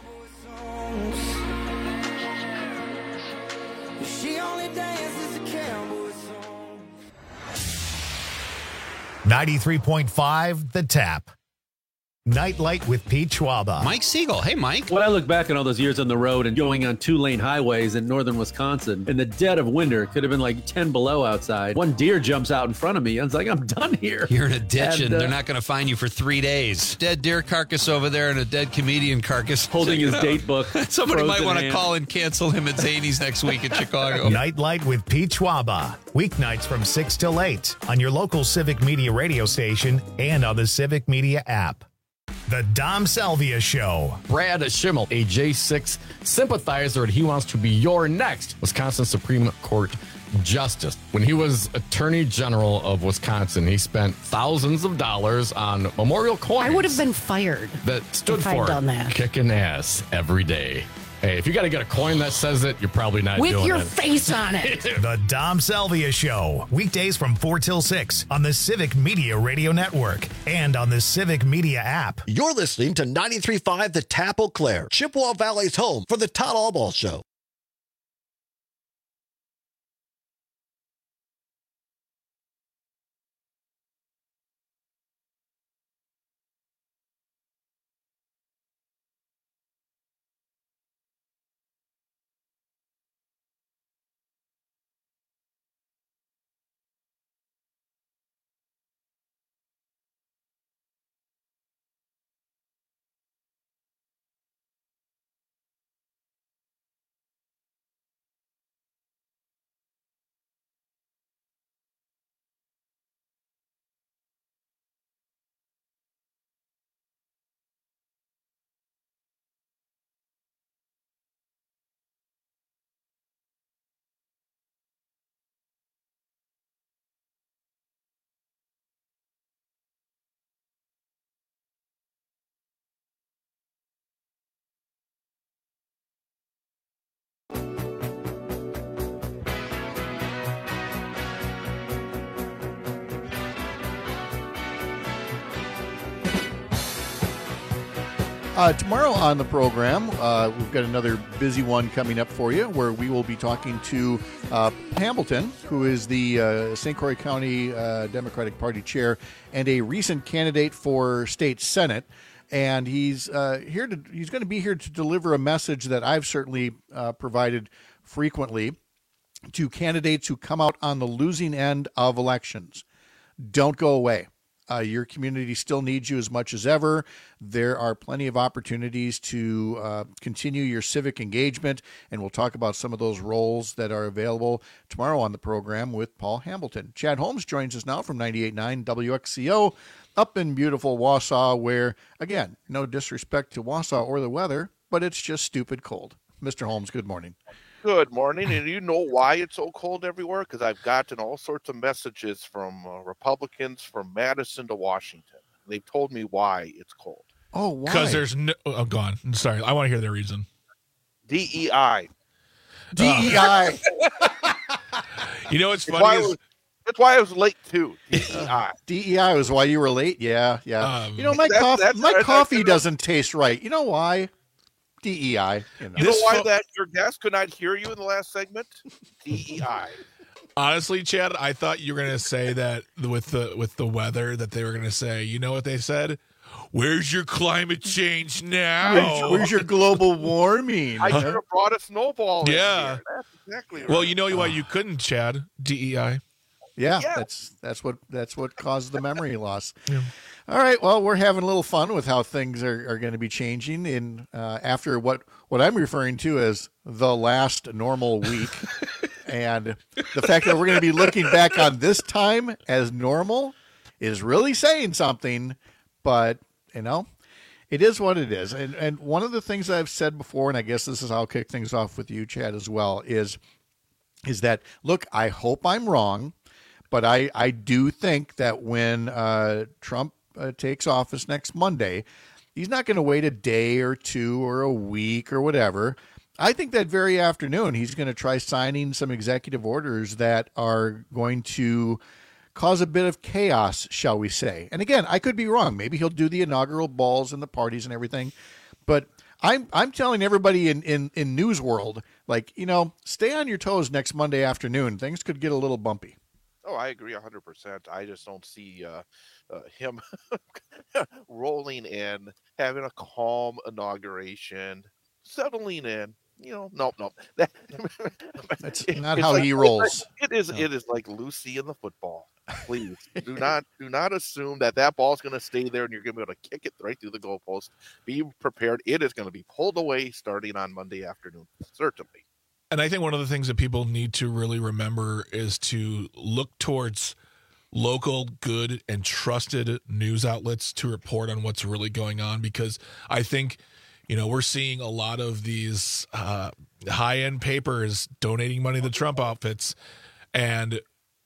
ninety-three point five The Tap. Nightlight with Pete Schwaba.
Mike Siegel. Hey, Mike.
When I look back on all those years on the road and going on two-lane highways in northern Wisconsin, in the dead of winter, it could have been like ten below outside. One deer jumps out in front of me. I was like, I'm done here.
You're in a ditch, and,
and
uh,
they're
not going to find you for three days. Dead deer carcass over there and a dead comedian carcass.
Holding his date book.
Somebody might want to call and cancel him at Zany's next week in Chicago.
Nightlight with Pete Schwaba. Weeknights from six till eight on your local Civic Media radio station and on the Civic Media app. The Dom Salvia Show.
Brad Schimmel, a J six sympathizer, and he wants to be your next Wisconsin Supreme Court Justice. When he was Attorney General of Wisconsin, he spent thousands of dollars on memorial coins.
I would have been fired.
That stood
if
for
I'd done that.
Kicking ass every day. Hey, if you got to get a coin that says it, you're probably not
With
doing
your
it.
face on it.
The Dom Salvia Show. Weekdays from four till six on the Civic Media Radio Network and on the Civic Media app.
You're listening to ninety-three point five The Tap Eau Claire, Chippewa Valley's home for the Todd Allball Show.
Uh, tomorrow on the program, uh, we've got another busy one coming up for you where we will be talking to uh, Hamilton, who is the uh, Saint Croix County uh, Democratic Party chair and a recent candidate for state senate. And he's uh, here to he's going to be here to deliver a message that I've certainly uh, provided frequently to candidates who come out on the losing end of elections. Don't go away. Uh, your community still needs you as much as ever. There are plenty of opportunities to uh, continue your civic engagement, and we'll talk about some of those roles that are available tomorrow on the program with Paul Hamilton. Chad Holmes joins us now from ninety-eight point nine W X C O up in beautiful Wausau, where, again, no disrespect to Wausau or the weather, but it's just stupid cold. Mister Holmes, good morning.
Good morning. And you know why it's so cold everywhere? Because I've gotten all sorts of messages from uh, Republicans from Madison to Washington. They've told me why it's cold.
Oh, why?
Because there's no. Oh, I'm gone. I'm sorry. I want to hear their reason.
D E I.
D E I.
You know what's
That's
funny
why I
is.
was- That's why I was late too. D E I.
D E I was why you were late? Yeah, yeah.
Um,
you know, my,
That's-
coffee,
that's-
my
that's-
coffee
that's-
doesn't taste right. You know why? D E I. You know.
You know
This
why
fo-
that your guest could not hear you in the last segment? D E I.
Honestly, Chad, I thought you were going to say that with the with the weather that they were going to say. You know what they said? Where's your climate change now?
Where's, where's your global warming?
I should have brought a snowball.
Yeah.
In here. That's exactly right.
Well, you know why you couldn't, Chad? D E I.
Yeah,
Yeah.
that's that's what that's what caused the memory loss. All right, well, we're having a little fun with how things are, are going to be changing in uh, after what what I'm referring to as the last normal week, and the fact that we're going to be looking back on this time as normal is really saying something. But you know, it is what it is. And and one of the things I've said before, and I guess this is how I'll kick things off with you, Chad, as well, is is that look, I hope I'm wrong. But I, I do think that when uh, Trump uh, takes office next Monday, he's not going to wait a day or two or a week or whatever. I think that very afternoon he's going to try signing some executive orders that are going to cause a bit of chaos, shall we say. And again, I could be wrong. Maybe he'll do the inaugural balls and the parties and everything. But I'm I'm telling everybody in, in, in news world, like, you know, stay on your toes next Monday afternoon. Things could get a little bumpy.
Oh, I agree one hundred percent. I just don't see uh, uh, him rolling in, having a calm inauguration, settling in. You know, nope, nope. That,
That's
it,
not how like, he rolls.
It is.
No.
It is like Lucy in the football. Please do not do not assume that that ball's going to stay there and you're going to be able to kick it right through the goalpost. Be prepared. It is going to be pulled away starting on Monday afternoon, certainly.
And I think one of the things that people need to really remember is to look towards local, good, and trusted news outlets to report on what's really going on, because I think, you know, we're seeing a lot of these uh, high-end papers donating money to Trump outfits, and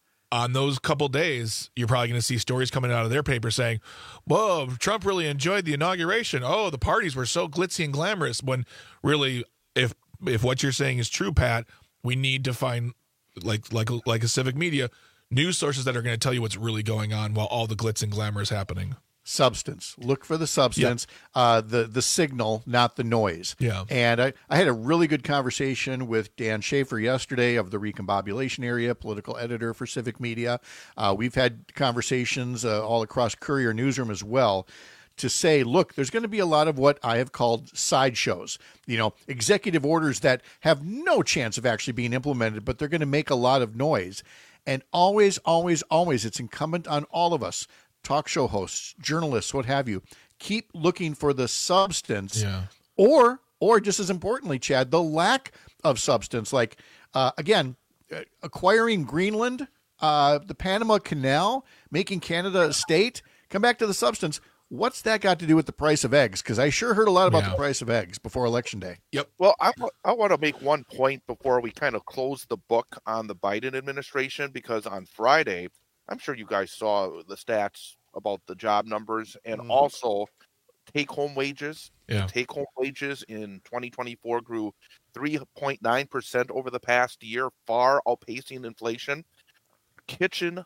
on those couple days, you're probably going to see stories coming out of their paper saying, whoa, Trump really enjoyed the inauguration. Oh, the parties were so glitzy and glamorous, when really, if if what you're saying is true, Pat, we need to find, like like like a Civic Media, news sources that are going to tell you what's really going on while all the glitz and glamour is happening.
Substance. Look for the substance, yeah. uh, the the signal, not the noise.
Yeah.
And I, I had a really good conversation with Dan Schaefer yesterday of the Recombobulation Area, political editor for Civic Media. Uh, we've had conversations uh, all across Courier Newsroom as well, to say, look, there's going to be a lot of what I have called sideshows, you know, executive orders that have no chance of actually being implemented, but they're going to make a lot of noise. And always, always, always, it's incumbent on all of us, talk show hosts, journalists, what have you, keep looking for the substance,
yeah.
or, or just as importantly, Chad, the lack of substance. Like, uh, again, uh, acquiring Greenland, uh, the Panama Canal, making Canada a state. Come back to the substance. What's that got to do with the price of eggs? Because I sure heard a lot about yeah. the price of eggs before Election Day.
Yep.
Well, I, I want to make one point before we kind of close the book on the Biden administration, because on Friday, I'm sure you guys saw the stats about the job numbers and mm. also take-home wages.
Yeah.
Take-home wages in twenty twenty-four grew three point nine percent over the past year, far outpacing inflation. Kitchen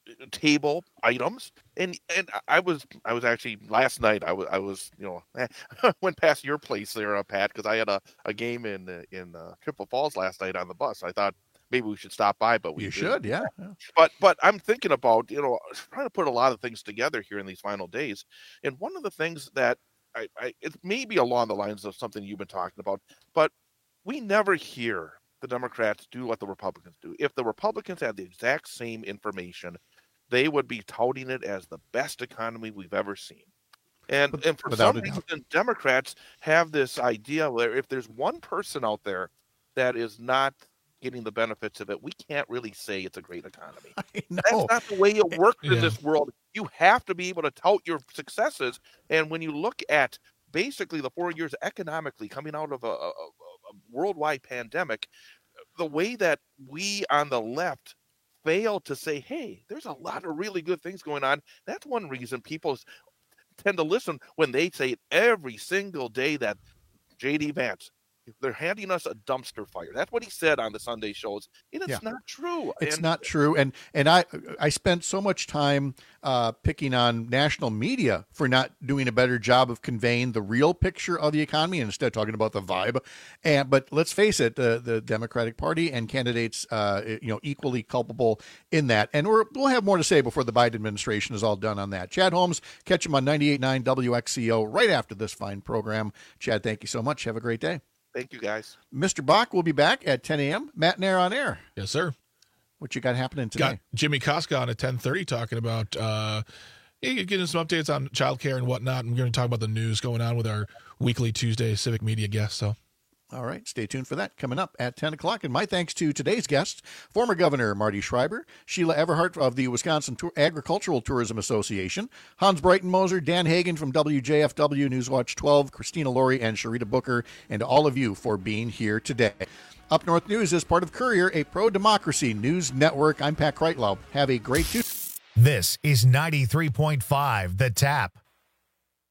table items, and and I was I was actually last night I was I was you know went past your place there, uh, Pat, because I had a, a game in uh, in uh, Triple Falls last night on the bus. I thought maybe we should stop by, but we
you
didn't.
should, yeah. yeah.
But but I'm thinking about you know trying to put a lot of things together here in these final days, and one of the things that I, I it may be along the lines of something you've been talking about, but we never hear the Democrats do what the Republicans do. If the Republicans had the exact same information, they would be touting it as the best economy we've ever seen. And and for
Without
some reason, Democrats have this idea where if there's one person out there that is not getting the benefits of it, we can't really say it's a great economy. That's not the way it works yeah. in this world. You have to be able to tout your successes. And when you look at basically the four years economically coming out of a, a, a worldwide pandemic, the way that we on the left fail to say, hey, there's a lot of really good things going on. That's one reason people tend to listen when they say it every single day that J D Vance, they're handing us a dumpster fire. That's what he said on the Sunday shows. And it's
yeah.
not true.
It's
and,
not true. And and I I spent so much time uh, picking on national media for not doing a better job of conveying the real picture of the economy and instead talking about the vibe. And but let's face it, the the Democratic Party and candidates, uh, you know, equally culpable in that. And we're, we'll have more to say before the Biden administration is all done on that. Chad Holmes, catch him on ninety-eight point nine W X C O right after this fine program. Chad, thank you so much. Have a great day.
Thank you, guys.
Mister Bach will be back at ten a.m. Matt Nair on air.
Yes, sir.
What you got happening today?
Got Jimmy Koska on at ten thirty talking about uh, getting some updates on childcare and whatnot. And we're going to talk about the news going on with our weekly Tuesday Civic Media guests. So,
all right, stay tuned for that coming up at ten o'clock. And my thanks to today's guests, former Governor Marty Schreiber, Sheila Everhart of the Wisconsin Tour- Agricultural Tourism Association, Hans Breitenmoser, Dan Hagan from W J F W Newswatch twelve, Christina Laurie, and Sharita Booker, and all of you for being here today. Up North News is part of Courier, a pro-democracy news network. I'm Pat Kreitlau. Have a great Tuesday.
This is ninety-three point five The Tap.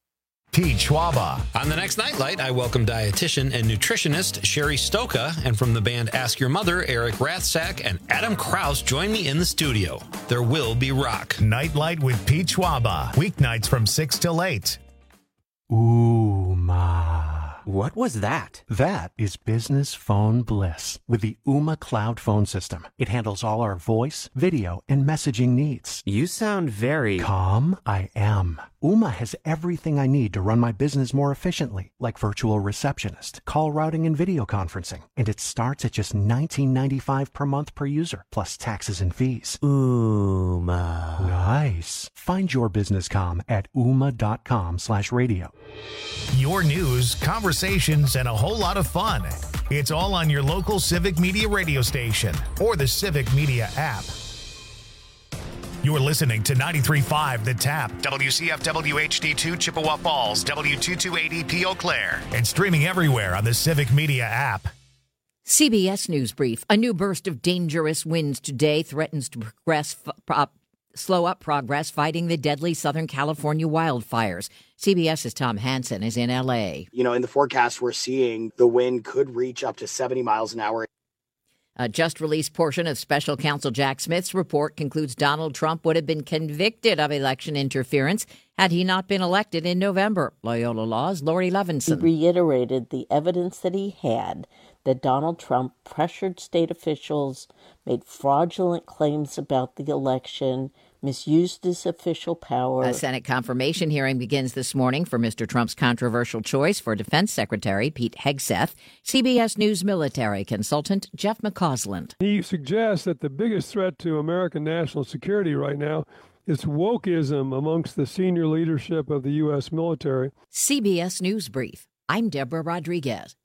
Pete Schwaba.
On the next Nightlight, I welcome dietitian and nutritionist Sherry Stoka, and from the band Ask Your Mother, Eric Rathsack and Adam Krause join me in the studio. There will be rock.
Nightlight with Pete Schwaba. Weeknights from six till eight.
Ooh, ma. What was that? That is business phone bliss with the Ooma Cloud Phone System. It handles all our voice, video, and messaging needs. You sound very calm. I am. Ooma has everything I need to run my business more efficiently, like virtual receptionist, call routing, and video conferencing. And it starts at just nineteen ninety-five per month per user, plus taxes and fees. Ooma. Nice. Find your business comm at ooma.com slash radio.
Your news, conversations, and a whole lot of fun. It's all on your local Civic Media radio station or the Civic Media app. You're listening to ninety-three point five The Tap, W C F W H D two Chippewa Falls, W two two eight E P Eau Claire, and streaming everywhere on the Civic Media app.
C B S News Brief. A new burst of dangerous winds today threatens to progress, uh, slow up progress fighting the deadly Southern California wildfires. CBS's Tom Hansen is in L A.
You know, in the forecast, we're seeing the wind could reach up to seventy miles an hour.
A just-released portion of Special Counsel Jack Smith's report concludes Donald Trump would have been convicted of election interference had he not been elected in November. Loyola Law's Lori Levinson.
He reiterated the evidence that he had that Donald Trump pressured state officials, made fraudulent claims about the election, misused his official power.
A Senate confirmation hearing begins this morning for Mister Trump's controversial choice for Defense Secretary Pete Hegseth. C B S News military consultant Jeff McCausland.
He suggests that the biggest threat to American national security right now is wokeism amongst the senior leadership of the U S military.
C B S News Brief. I'm Deborah Rodriguez.